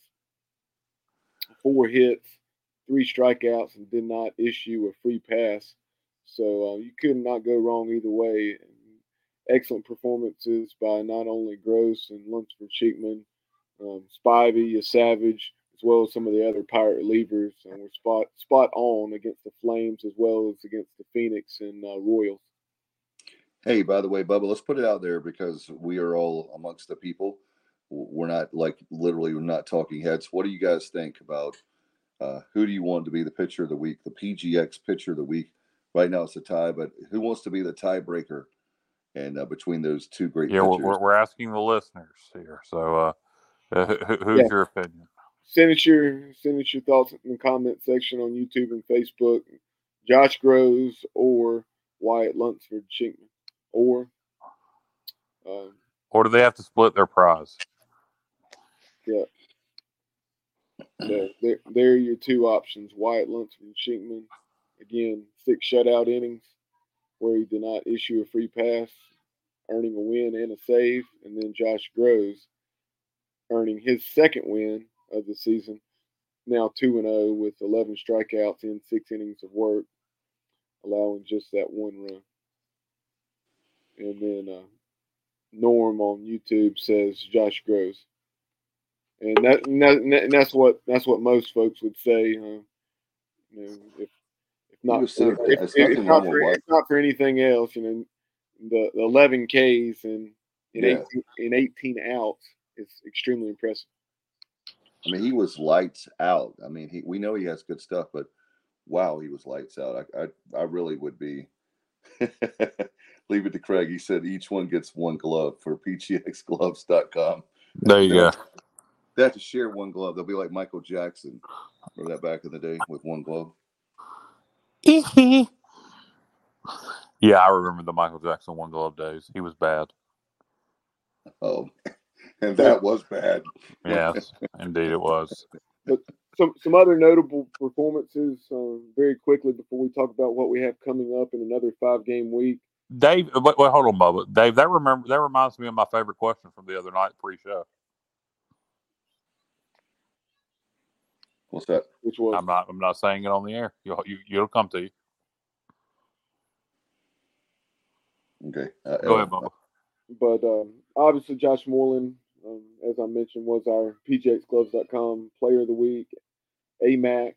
4 hits, 3 strikeouts, and did not issue a free pass. So you could not go wrong either way. Excellent performances by not only Gross and Lunsford-Sheikman, Spivey, Savage, as well as some of the other Pirate relievers. Were spot on against the Flames as well as against the Phoenix and Royals. Hey, by the way, Bubba, let's put it out there because we are all amongst the people. We're not we're not talking heads. What do you guys think about who do you want to be the pitcher of the week, the PGX pitcher of the week? Right now it's a tie, but who wants to be the tiebreaker? And between those 2 great pitchers? Yeah, we're asking the listeners here. So who's your opinion? Send us your thoughts in the comment section on YouTube and Facebook. Josh Groves or Wyatt Lunsford-Sheikman. Or do they have to split their prize? Yeah. There are your 2 options. Wyatt Lunsford-Sheikman, again, 6 shutout innings where he did not issue a free pass, earning a win and a save. And then Josh Groves earning his 2nd win of the season, now 2-0 with 11 strikeouts in 6 innings of work, allowing just that 1 run. And then Norm on YouTube says Josh Groves, and that's what most folks would say. If not for anything else, the 11 Ks and 18 outs is extremely impressive. I mean, he was lights out. I mean, we know he has good stuff, but wow, he was lights out. I really would be. Leave it to Craig. He said each one gets 1 glove for pgxgloves.com. There you go. They have to share 1 glove. They'll be like Michael Jackson. Remember that back in the day with 1 glove? Yeah, I remember the Michael Jackson 1 glove days. He was bad. Oh, and that was bad. Yes, indeed it was. But some other notable performances very quickly before we talk about what we have coming up in another 5-game week. Dave, wait, hold on, Bubba. Dave, that reminds me of my favorite question from the other night pre-show. What's that? Which was I'm not saying it on the air. You'll come to you. Okay. Go ahead, Bubba. But obviously, Josh Moreland, as I mentioned, was our PGXGloves.com Player of the Week. AMAC,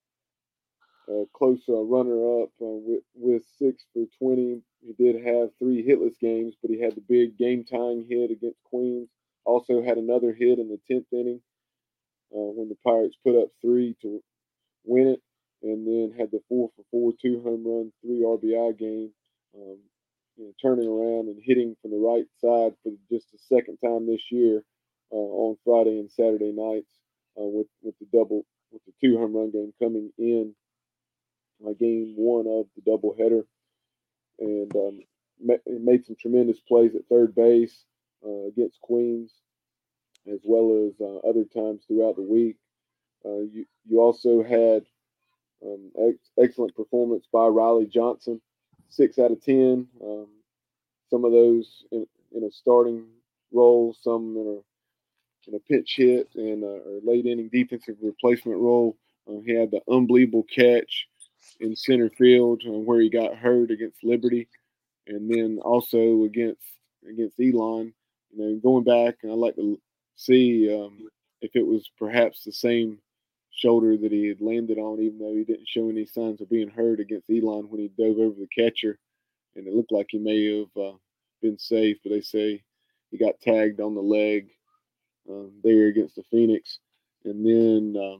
close runner-up with 6 for 20. He did have 3 hitless games, but he had the big game-tying hit against Queens. Also had another hit in the 10th inning when the Pirates put up 3 to win it, and then had the 4 for 4, 2 home runs, 3 RBI game. Turning around and hitting from the right side for just the second time this year on Friday and Saturday nights with the 2 home run game coming in game 1 of the doubleheader, and made some tremendous plays at third base against Queens, as well as other times throughout the week. You also had excellent performance by Riley Johnson, 6 out of 10. Some of those in a starting role, some in a pinch hit and a late inning defensive replacement role. He had the unbelievable catch in center field where he got hurt against Liberty, and then also against Elon. Going back, and I'd like to see if it was perhaps the same shoulder that he had landed on, even though he didn't show any signs of being hurt against Elon when he dove over the catcher, and it looked like he may have been safe, but they say he got tagged on the leg there against the Phoenix. And then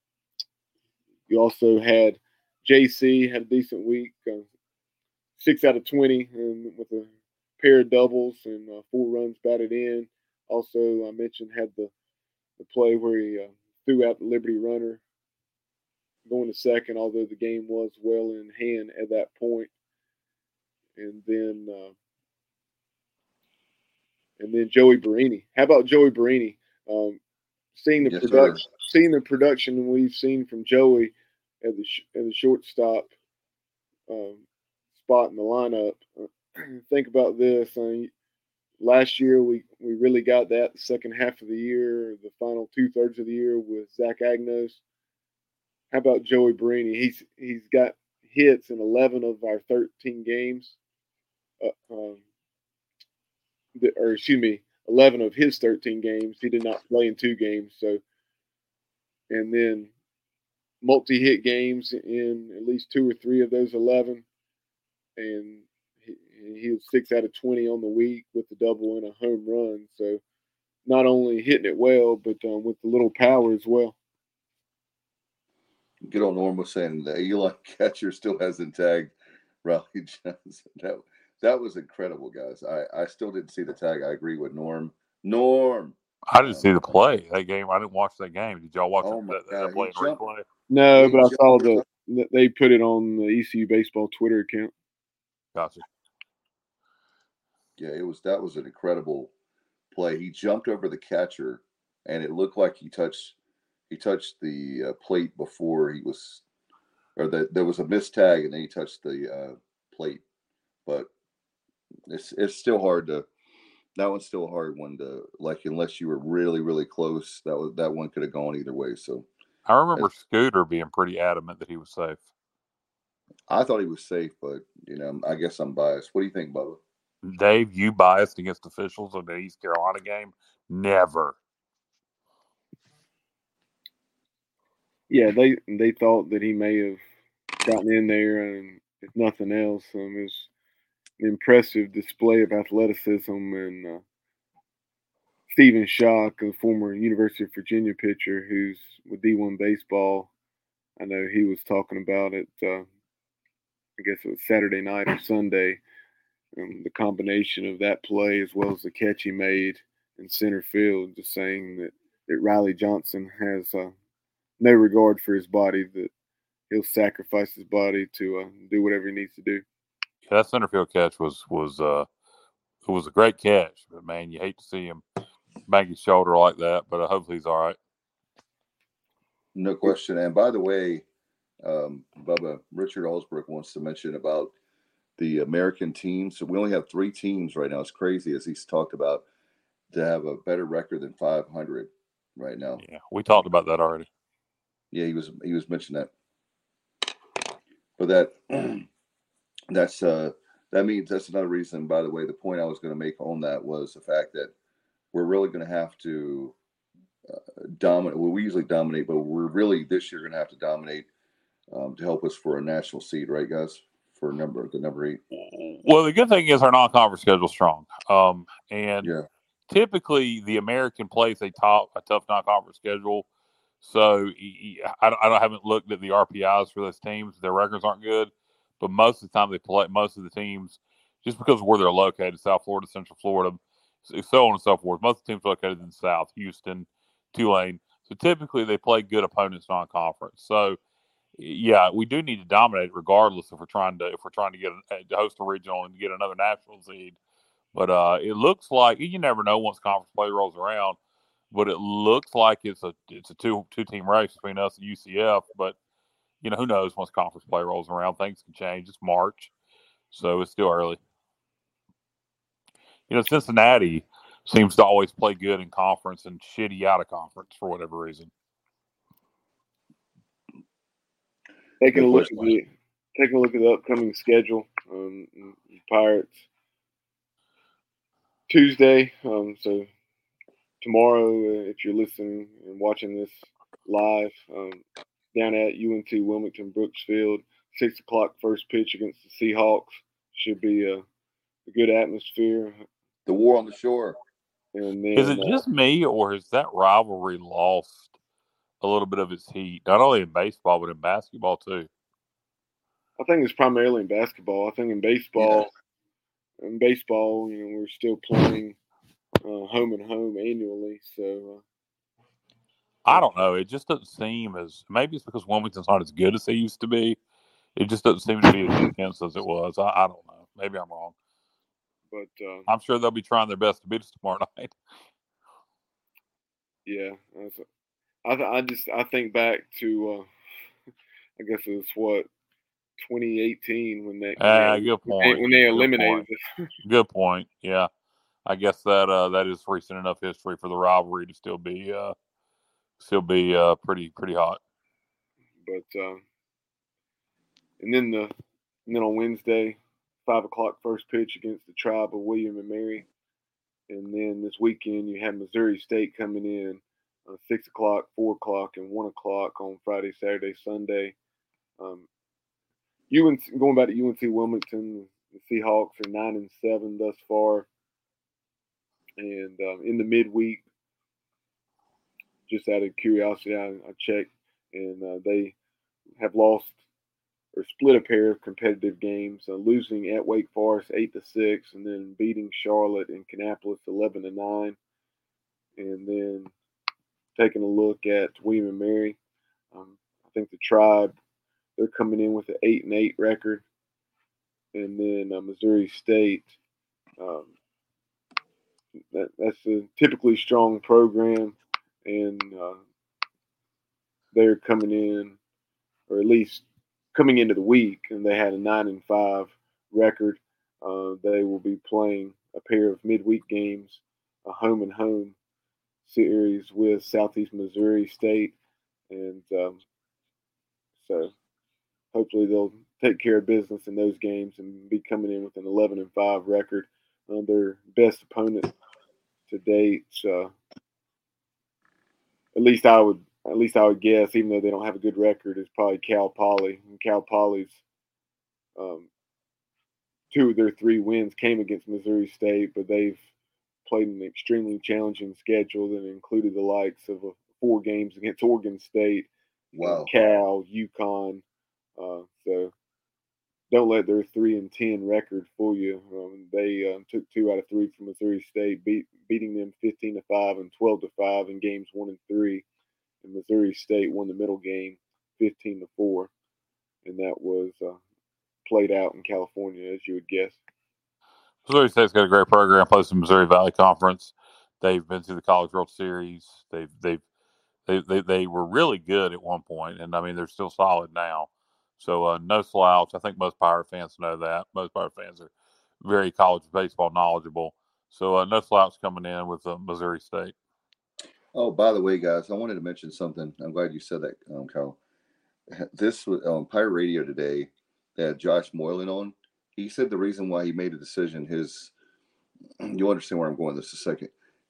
you also had JC had a decent week, 6 out of 20, and with a pair of doubles and 4 runs batted in. Also, I mentioned had the play where he threw out the Liberty runner going to second, although the game was well in hand at that point. And then Joey Barini. How about Joey Barini? Seeing the production we've seen from Joey at the shortstop spot in the lineup. Think about this. Last year we really got that the second half of the year, the final 2/3 of the year with Zach Agnos. How about Joey Barini? He's got hits in 11 of our 13 games. 11 of his 13 games. He did not play in 2 games. So, and then multi-hit games in at least 2 or 3 of those 11. And he was 6 out of 20 on the week with a double and a home run. So not only hitting it well, but with a little power as well. Good old Norm was saying the Elon catcher still hasn't tagged Riley Johnson. That was incredible, guys. I still didn't see the tag. I agree with Norm. I didn't see the play that game. I didn't watch that game. Did y'all watch that play and replay? No, but I saw that they put it on the ECU baseball Twitter account. Gotcha. Yeah, that was an incredible play. He jumped over the catcher, and it looked like he touched the plate before he was, or there was a missed tag, and then he touched the plate. But it's still hard to. That one's still a hard one to unless you were really, really close. That one could have gone either way. So I remember Scooter being pretty adamant that he was safe. I thought he was safe, but I guess I'm biased. What do you think, Bubba? Dave, you biased against officials in the East Carolina game? Never. Yeah, they thought that he may have gotten in there, and if nothing else, it was an impressive display of athleticism. And Stephen Schock, a former University of Virginia pitcher who's with D1 baseball, I know he was talking about it. I guess it was Saturday night or Sunday. The combination of that play as well as the catch he made in center field, just saying that Riley Johnson has no regard for his body, that he'll sacrifice his body to do whatever he needs to do. Yeah, that center field catch was a great catch, but man, you hate to see him bang his shoulder like that. But hopefully he's all right. No question. And by the way, Bubba, Richard Allsbrook wants to mention about the American teams. So we only have 3 teams right now. It's crazy, as he's talked about, to have a better record than 500 right now. Yeah, we talked about that already. Yeah, he was mentioning that. But that that means that's another reason. By the way, the point I was going to make on that was the fact that we're really going to have to dominate. Well, we usually dominate, but we're really this year going to have to dominate to help us for a national seed, right, guys? For the number 8. Well, the good thing is our non-conference schedule is strong, and Yeah. typically the American plays a tough non-conference schedule. So I haven't looked at the RPIs for those teams. Their records aren't good, but most of the time they play. Most of the teams, just because of where they're located, South Florida, Central Florida, so on and so forth. Most of the teams are located in the South, Houston, Tulane. So typically they play good opponents non-conference. So yeah, we do need to dominate regardless if we're trying to get to host a regional and get another national seed. But it looks like you never know once conference play rolls around. But it looks like it's a two team race between us and UCF. But who knows once conference play rolls around, things can change. It's March, so it's still early. Cincinnati seems to always play good in conference and shitty out of conference for whatever reason. Taking a look at the upcoming schedule, Pirates Tuesday. So tomorrow, if you're listening and watching this live, down at UNT Wilmington Brooks Field, 6:00 first pitch against the Seahawks. Should be a good atmosphere. The war on the shore. And then, is it just me, or has that rivalry lost a little bit of its heat, not only in baseball but in basketball too? I think it's primarily in basketball. I think in baseball, we're still playing home and home annually. So I don't know. It just doesn't seem as. Maybe it's because Wilmington's not as good as they used to be. It just doesn't seem to be as intense as it was. I don't know. Maybe I'm wrong. But I'm sure they'll be trying their best to beat us tomorrow night. Yeah, I think back to I guess it was 2018 when they good point. When they eliminated us. Good point. Yeah, I guess that is recent enough history for the rivalry to still be pretty hot. But and then on Wednesday, 5:00 first pitch against the Tribe of William and Mary, and then this weekend you have Missouri State coming in 6:00, 4:00, and 1:00 on Friday, Saturday, Sunday. Going back to UNC Wilmington, the Seahawks are 9-7 thus far, and in the midweek, just out of curiosity, I checked, and they have lost or split a pair of competitive games, losing at Wake Forest 8-6, and then beating Charlotte and Kannapolis 11-9, and then taking a look at William and Mary. I think the Tribe, they're coming in with an 8-8 record, and then Missouri State. That's a typically strong program, and they're coming in, or at least coming into the week, and they had a 9-5 record. They will be playing a pair of midweek games, a home and home series with Southeast Missouri State, and so hopefully they'll take care of business in those games and be coming in with an 11-5 record. Their best opponent to date, at least I would guess, even though they don't have a good record, is probably Cal Poly. And Cal Poly's 2 of their 3 wins came against Missouri State, but they've played an extremely challenging schedule that included the likes of 4 games against Oregon State, Cal, UConn. So don't let their 3-10 record fool you. They took 2 out of 3 from Missouri State, beating them 15-5 and 12-5 in games 1 and 3. And Missouri State won the middle game 15-4, and that was played out in California, as you would guess. Missouri State's got a great program. Plays in the Missouri Valley Conference. They've been through the College World Series. They were really good at one point, and I mean they're still solid now. So no slouch. I think most Pirate fans know that. Most Pirate fans are very college baseball knowledgeable. So no slouch coming in with Missouri State. Oh, by the way, guys, I wanted to mention something. I'm glad you said that, Kyle. This was on Pirate Radio today. They had Josh Moylan on. He said the reason why he made a decision. You'll understand where I'm going this a second.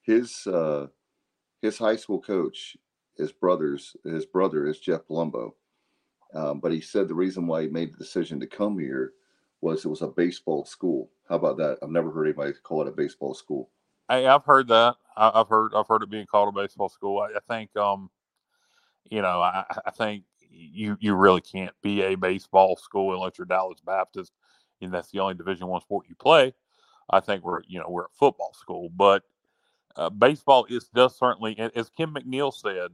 His high school coach, his brother is Jeff Palumbo. But he said the reason why he made the decision to come here was it was a baseball school. How about that? I've never heard anybody call it a baseball school. Hey, I've heard that. I've heard it being called a baseball school. I think I think you really can't be a baseball school unless you're Dallas Baptist, and that's the only Division I sport you play. I think we're a football school, but baseball does certainly, as Kim McNeil said,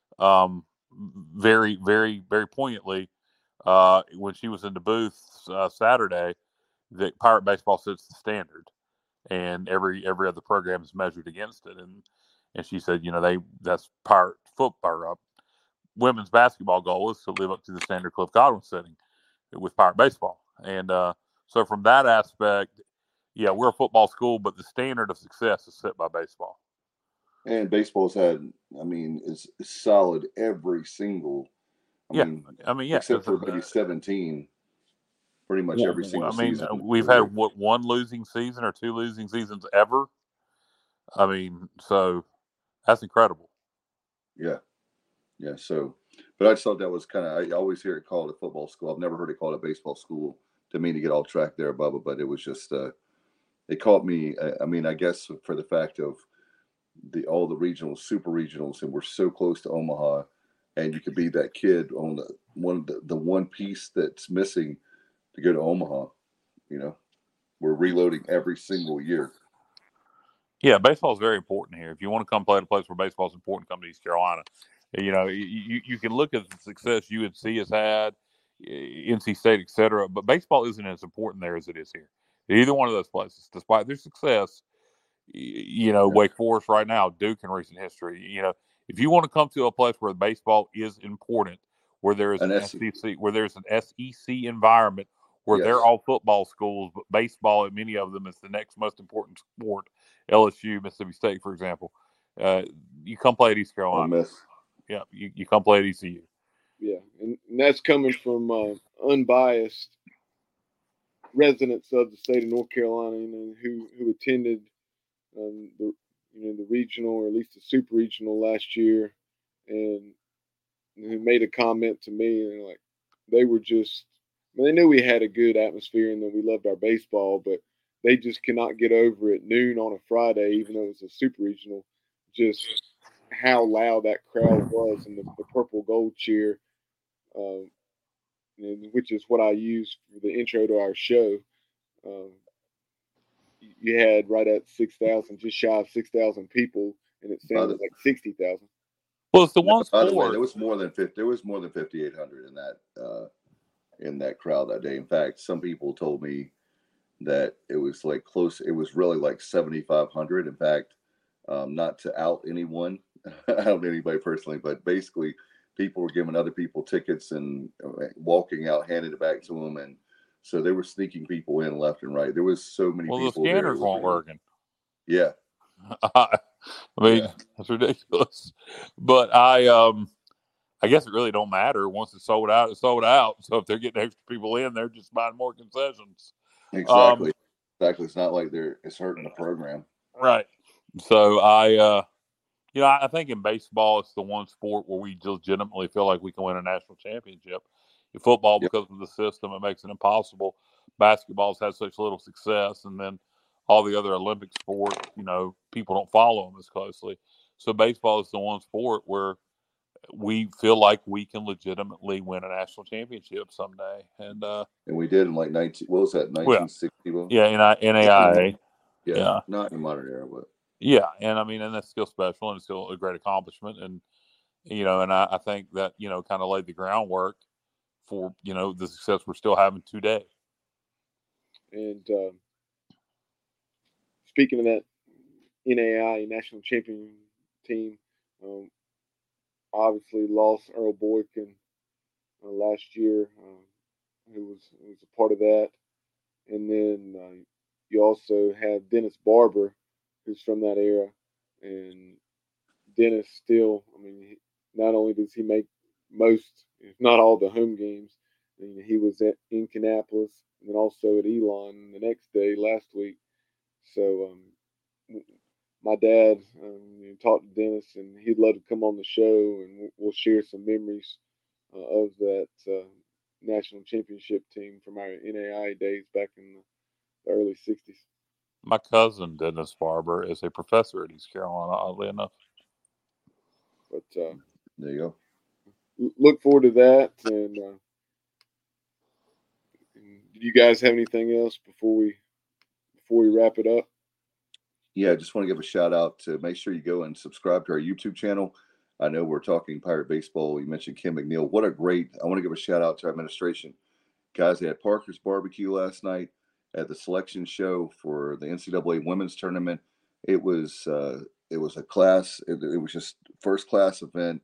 very very very poignantly when she was in the booth Saturday, that Pirate baseball sets the standard, and every other program is measured against it, and she said, that's Pirate football. Women's basketball goal is to live up to the standard Cliff Godwin setting with Pirate baseball. And so from that aspect, yeah, we're a football school, but the standard of success is set by baseball. And baseball's had, it's solid every single, except for maybe 17, pretty much every single season. We've had one losing season or two losing seasons ever. So that's incredible. Yeah. Yeah. So, but I just thought that was I always hear it called a football school. I've never heard it called a baseball school. To me, to get all track there, Bubba, but it was just, it caught me. I guess for the fact of all the regionals, super regionals, and we're so close to Omaha, and you could be that kid on the one piece that's missing to go to Omaha. We're reloading every single year. Yeah, baseball is very important here. If you want to come play at a place where baseball is important, come to East Carolina. You can look at the success UNC has had, NC State, etc. But baseball isn't as important there as it is here. Either one of those places, despite their success, Wake Forest right now, Duke in recent history. If you want to come to a place where baseball is important, where there is an SEC, where there's an SEC environment, where they're all football schools, but baseball at many of them is the next most important sport. LSU, Mississippi State, for example. You come play at East Carolina. Yeah, you come play at ECU. Yeah, and that's coming from unbiased residents of the state of North Carolina, who attended the regional, or at least the super regional last year, and who made a comment to me, and they were just, they knew we had a good atmosphere and that we loved our baseball, but they just cannot get over at noon on a Friday, even though it was a super regional, just how loud that crowd was, and the purple gold cheer, which is what I used for the intro to our show. You had right at 6,000, just shy of 6,000 people, and it sounded like 60,000. Well, it's the one sport. By the way, there was more than 5,800 in that crowd that day. In fact, some people told me that it was close. It was really like 7,500. In fact, not to out anyone, out anybody personally, but basically, people were giving other people tickets and walking out, handing it back to them, and so they were sneaking people in left and right. There was so many people. Well, the scanners weren't working. Yeah. That's ridiculous. But I guess it really don't matter. Once it's sold out, it's sold out. So if they're getting extra people in, they're just buying more concessions. Exactly. It's not like it's hurting the program. Right. So I think in baseball, it's the one sport where we legitimately feel like we can win a national championship. In football, because of the system, it makes it impossible. Basketball's had such little success, and then all the other Olympic sports, people don't follow them as closely. So baseball is the one sport where we feel like we can legitimately win a national championship someday. And we did in 1960? NAIA. Yeah, not in the modern era, but yeah, and that's still special, and it's still a great accomplishment, and and I think that kind of laid the groundwork for the success we're still having today. And speaking of that NAIA national champion team, obviously lost Earl Boykin last year, who was a part of that, and then you also have Dennis Barber, who's from that era, and Dennis still, I mean, not only does he make most, if not all, the home games, and he was at Indianapolis and then also at Elon the next day last week. So my dad talked to Dennis, and he'd love to come on the show, and we'll share some memories of that national championship team from our NAI days back in the early '60s. My cousin Dennis Barber is a professor at East Carolina, oddly enough. But there you go. Look forward to that. And do you guys have anything else before we wrap it up? Yeah, I just want to give a shout out to make sure you go and subscribe to our YouTube channel. I know we're talking Pirate Baseball. You mentioned Kim McNeil. I want to give a shout out to our administration. Guys, they had Parker's Barbecue last night at the selection show for the NCAA women's tournament. It was a class. It was just first class event,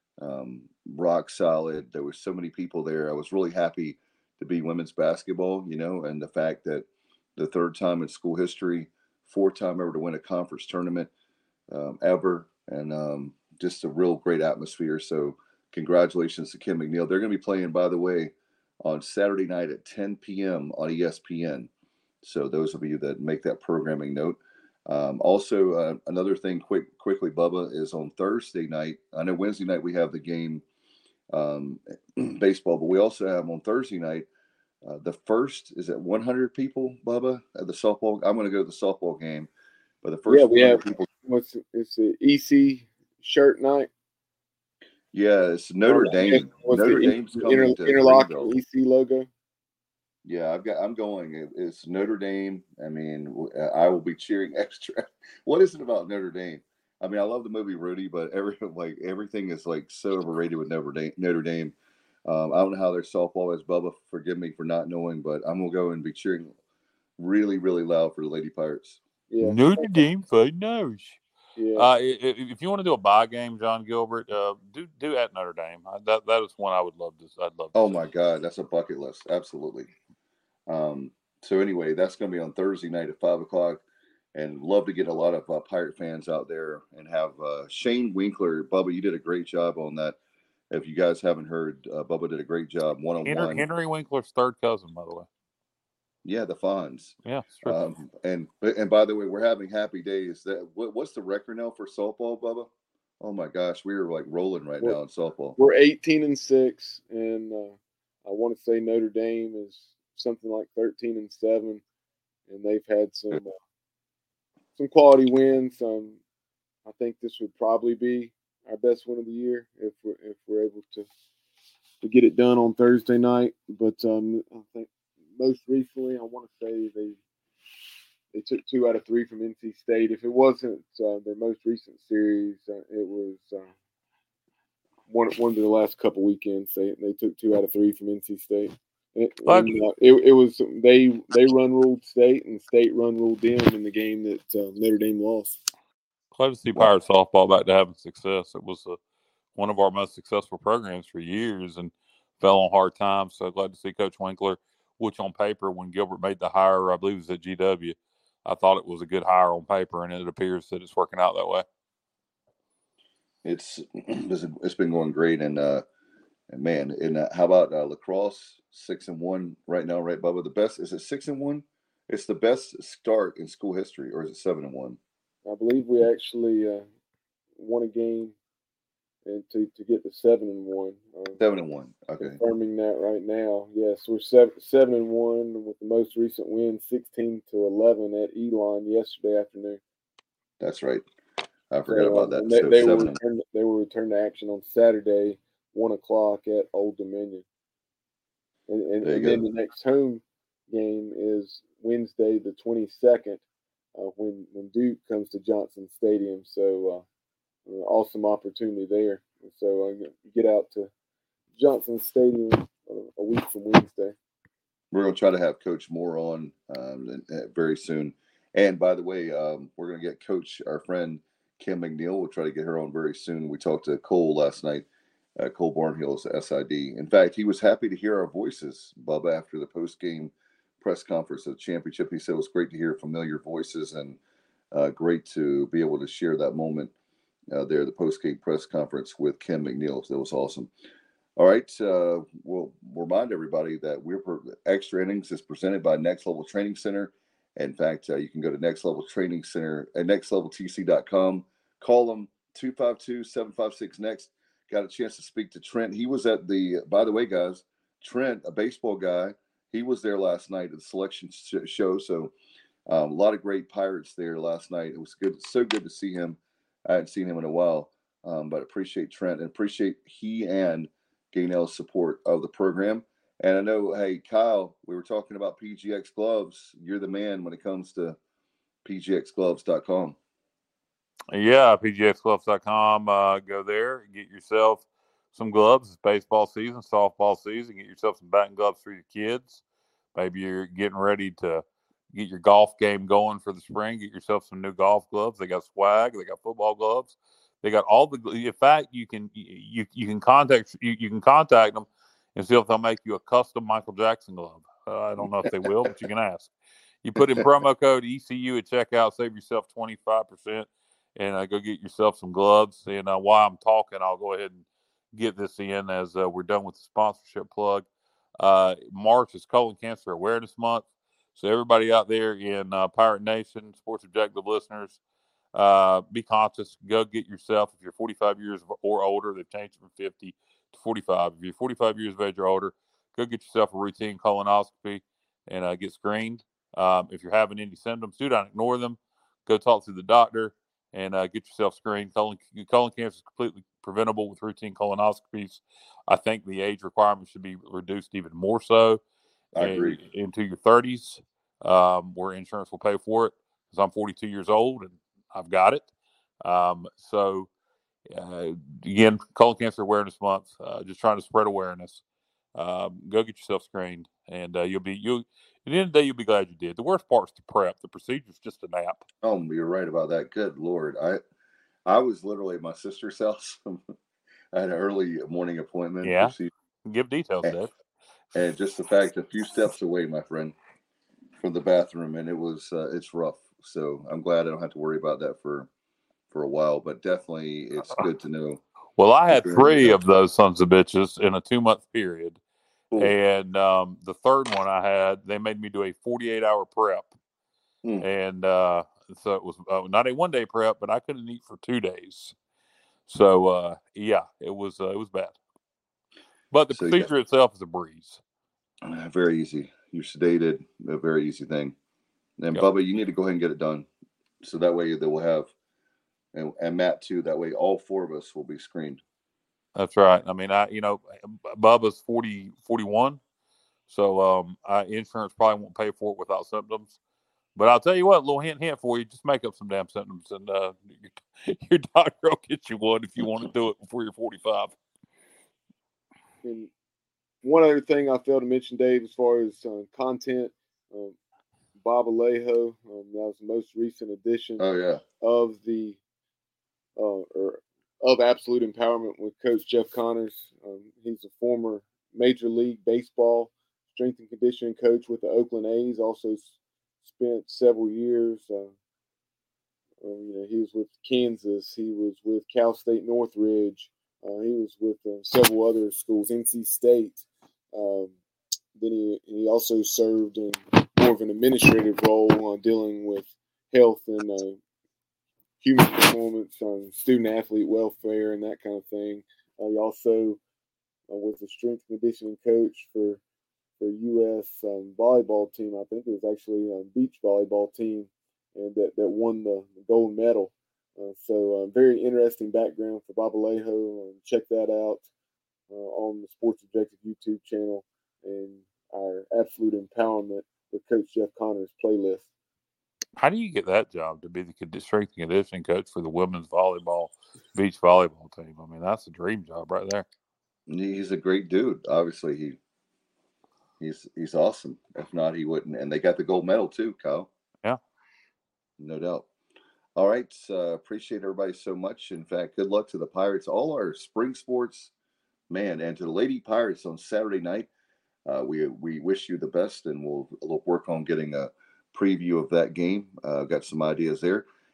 rock solid. There were so many people there. I was really happy to be women's basketball, and the fact that the third time in school history, fourth time ever to win a conference tournament ever, and just a real great atmosphere. So congratulations to Kim McNeil. They're going to be playing, by the way, on Saturday night at 10 p.m. on ESPN. So those of you that make that programming note. Also, another thing quickly, Bubba, is on Thursday night. I know Wednesday night we have the game baseball, but we also have on Thursday night the first, is it 100 people, Bubba, at the softball? I'm going to go to the softball game, but the first we have people. It's the EC shirt night. Yeah, it's Notre Dame. Notre Dame's coming to interlocking EC logo. Yeah, I'm going. It's Notre Dame. I mean, I will be cheering extra. What is it about Notre Dame? I mean, I love the movie Rudy, but everything is so overrated with Notre Dame. I don't know how their softball is. Bubba, forgive me for not knowing, but I'm gonna go and be cheering really, really loud for the Lady Pirates. Yeah. Notre Dame for nose. Yeah. If you want to do a bye game, John Gilbert, do at Notre Dame. That is one I would love to. I'd love to. Oh my God, that's a bucket list. Absolutely. So anyway, that's going to be on Thursday night at 5:00, and love to get a lot of Pirate fans out there and have Shane Winkler. Bubba, you did a great job on that. If you guys haven't heard, Bubba did a great job one-on-one. Henry Winkler's third cousin, by the way. Yeah, the Fonz. Yeah, sure. And by the way, we're having happy days. What's the record now for softball, Bubba? Oh my gosh, we are rolling now in softball. We're 18-6, and I want to say Notre Dame is something like 13-7, and they've had some quality wins. I think this would probably be our best win of the year if we're able to get it done on Thursday night. But I think most recently, I want to say they took 2 out of 3 from NC State. If it wasn't their most recent series, it was one of the last couple weekends. They took 2 out of 3 from NC State. It was they run ruled State, and State run ruled them in the game that Notre Dame lost. Glad to see Pirate softball back to having success. It was one of our most successful programs for years and fell on hard times. So glad to see Coach Winkler, which on paper, when Gilbert made the hire, I believe it was at GW, I thought it was a good hire on paper, and it appears that it's working out that way. It's been going great, and man, and how about lacrosse 6-1 right now, right, Bubba? The best, is it 6-1? It's the best start in school history, or is it 7-1? I believe we actually won a game and to get to 7-1. 7-1. Okay. Confirming that right now. Yes, we're 7-1 with the most recent win, 16-11 at Elon yesterday afternoon. That's right. I forgot about that. They will return to action on Saturday, 1:00 at Old Dominion. And then the next home game is Wednesday, the 22nd, when Duke comes to Johnson Stadium. So awesome opportunity there. So get out to Johnson Stadium a week from Wednesday. We're going to try to have Coach Moore on very soon. And by the way, we're going to get Coach, our friend Kim McNeil. We'll try to get her on very soon. We talked to Cole last night. Cole Barnhill's SID. In fact, he was happy to hear our voices, Bubba, after the post-game press conference of the championship. He said it was great to hear familiar voices and great to be able to share that moment there, the post-game press conference with Ken McNeil. That was awesome. All right, we'll remind everybody that Extra Innings is presented by Next Level Training Center. In fact, you can go to Next Level Training Center at nextleveltc.com. Call them 252-756-NEXT. Got a chance to speak to Trent. He was at by the way, guys, Trent, a baseball guy, he was there last night at the selection show. So a lot of great Pirates there last night. It was good, so good to see him. I hadn't seen him in a while, but appreciate Trent and appreciate he and Gainell's support of the program. And I know, hey, Kyle, we were talking about PGX Gloves. You're the man when it comes to pgxgloves.com. Yeah, pgxgloves.com. Go there, get yourself some gloves. It's baseball season, softball season. Get yourself some batting gloves for your kids. Maybe you're getting ready to get your golf game going for the spring. Get yourself some new golf gloves. They got swag. They got football gloves. They got all the. In fact, you can contact them and see if they'll make you a custom Michael Jackson glove. I don't know if they will, but you can ask. You put in promo code ECU at checkout, save yourself 25%, and go get yourself some gloves. And while I'm talking, I'll go ahead and get this in as we're done with the sponsorship plug. March is Colon Cancer Awareness Month. So everybody out there in Pirate Nation, Sports Objective listeners, be conscious. Go get yourself, if you're 45 years or older, they've changed from 50 to 45. If you're 45 years of age or older, go get yourself a routine colonoscopy and get screened. If you're having any symptoms, do not ignore them. Go talk to the doctor and get yourself screened. Colon cancer is completely preventable with routine colonoscopies. I think the age requirement should be reduced even more so. I agree. Into your 30s, where insurance will pay for it. Because I'm 42 years old and I've got it. Again, Colon Cancer Awareness Month. Just trying to spread awareness. Go get yourself screened, and at the end of the day, you'll be glad you did. The worst part's the prep. The procedure's just a nap. Oh, you're right about that. Good Lord. I was literally at my sister's house. I had an early morning appointment. Yeah. Give details, Dave. And just the fact, a few steps away, my friend, from the bathroom, and it's rough. So I'm glad I don't have to worry about that for a while, but definitely it's good to know. Well, I had 3 of those sons of bitches in a 2-month period. Cool. And the third one I had, they made me do a 48-hour prep. And so it was not a 1-day prep, but I couldn't eat for 2 days. So, yeah, it was bad. But the procedure itself is a breeze. Very easy. You're sedated, a very easy thing. And Bubba, you need to go ahead and get it done. So that way they will have, and Matt too, that way all 4 of us will be screened. That's right. I mean, Bubba's 41. So insurance probably won't pay for it without symptoms. But I'll tell you what, a little hint for you, just make up some damn symptoms and your doctor will get you one if you want to do it before you're 45. And one other thing I failed to mention, Dave, as far as content, Bob Alejo, that was the most recent edition of the of Absolute Empowerment with Coach Jeff Connors. He's a former Major League Baseball strength and conditioning coach with the Oakland A's. Also spent several years. He was with Kansas. He was with Cal State Northridge. He was with several other schools, NC State. Then he also served in more of an administrative role dealing with health and human performance, student athlete welfare, and that kind of thing. He also was a strength and conditioning coach for U.S. volleyball team. I think it was actually a beach volleyball team, and that won the gold medal. So very interesting background for Bob Alejo. Check that out on the Sports Objective YouTube channel and our Absolute Empowerment with Coach Jeff Connors playlist. How do you get that job to be the strength and conditioning coach for the women's volleyball, beach volleyball team? I mean, that's a dream job right there. He's a great dude. Obviously, he's awesome. If not, he wouldn't. And they got the gold medal too, Kyle. Yeah, no doubt. All right, appreciate everybody so much. In fact, good luck to the Pirates, all our spring sports, man, and to the Lady Pirates on Saturday night. We wish you the best, and we'll work on getting a preview of that game. Got some ideas there.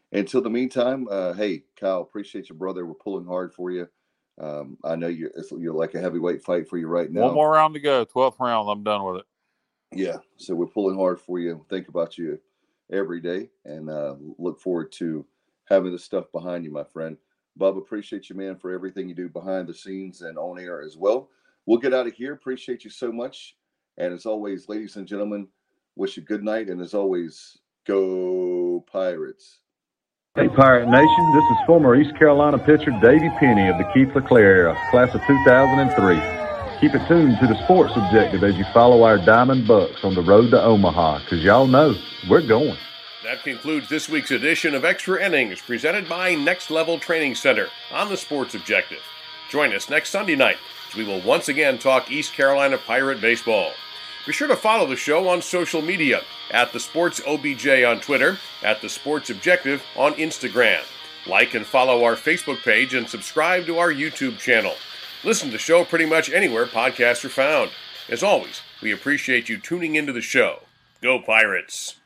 Until the meantime, hey, Kyle, appreciate you, brother. We're pulling hard for you. I know you're like a heavyweight fight for you right now. One more round to go. 12th round. I'm done with it. Yeah, so we're pulling hard for you. Think about you every day, and look forward to having this stuff behind you, my friend. Bub, appreciate you, man, for everything you do behind the scenes and on air as well. We'll get out of here. Appreciate you so much. And as always, ladies and gentlemen, wish you good night. And as always, go Pirates. Hey, Pirate Nation, this is former East Carolina pitcher Davey Penny of the Keith LeClaire era, class of 2003. Keep it tuned to the Sports Objective as you follow our Diamond Bucks on the road to Omaha, because y'all know we're going. That concludes this week's edition of Extra Innings, presented by Next Level Training Center on the Sports Objective. Join us next Sunday night as we will once again talk East Carolina Pirate baseball. Be sure to follow the show on social media at The Sports OBJ on Twitter, at The Sports Objective on Instagram. Like and follow our Facebook page and subscribe to our YouTube channel. Listen to the show pretty much anywhere podcasts are found. As always, we appreciate you tuning into the show. Go Pirates!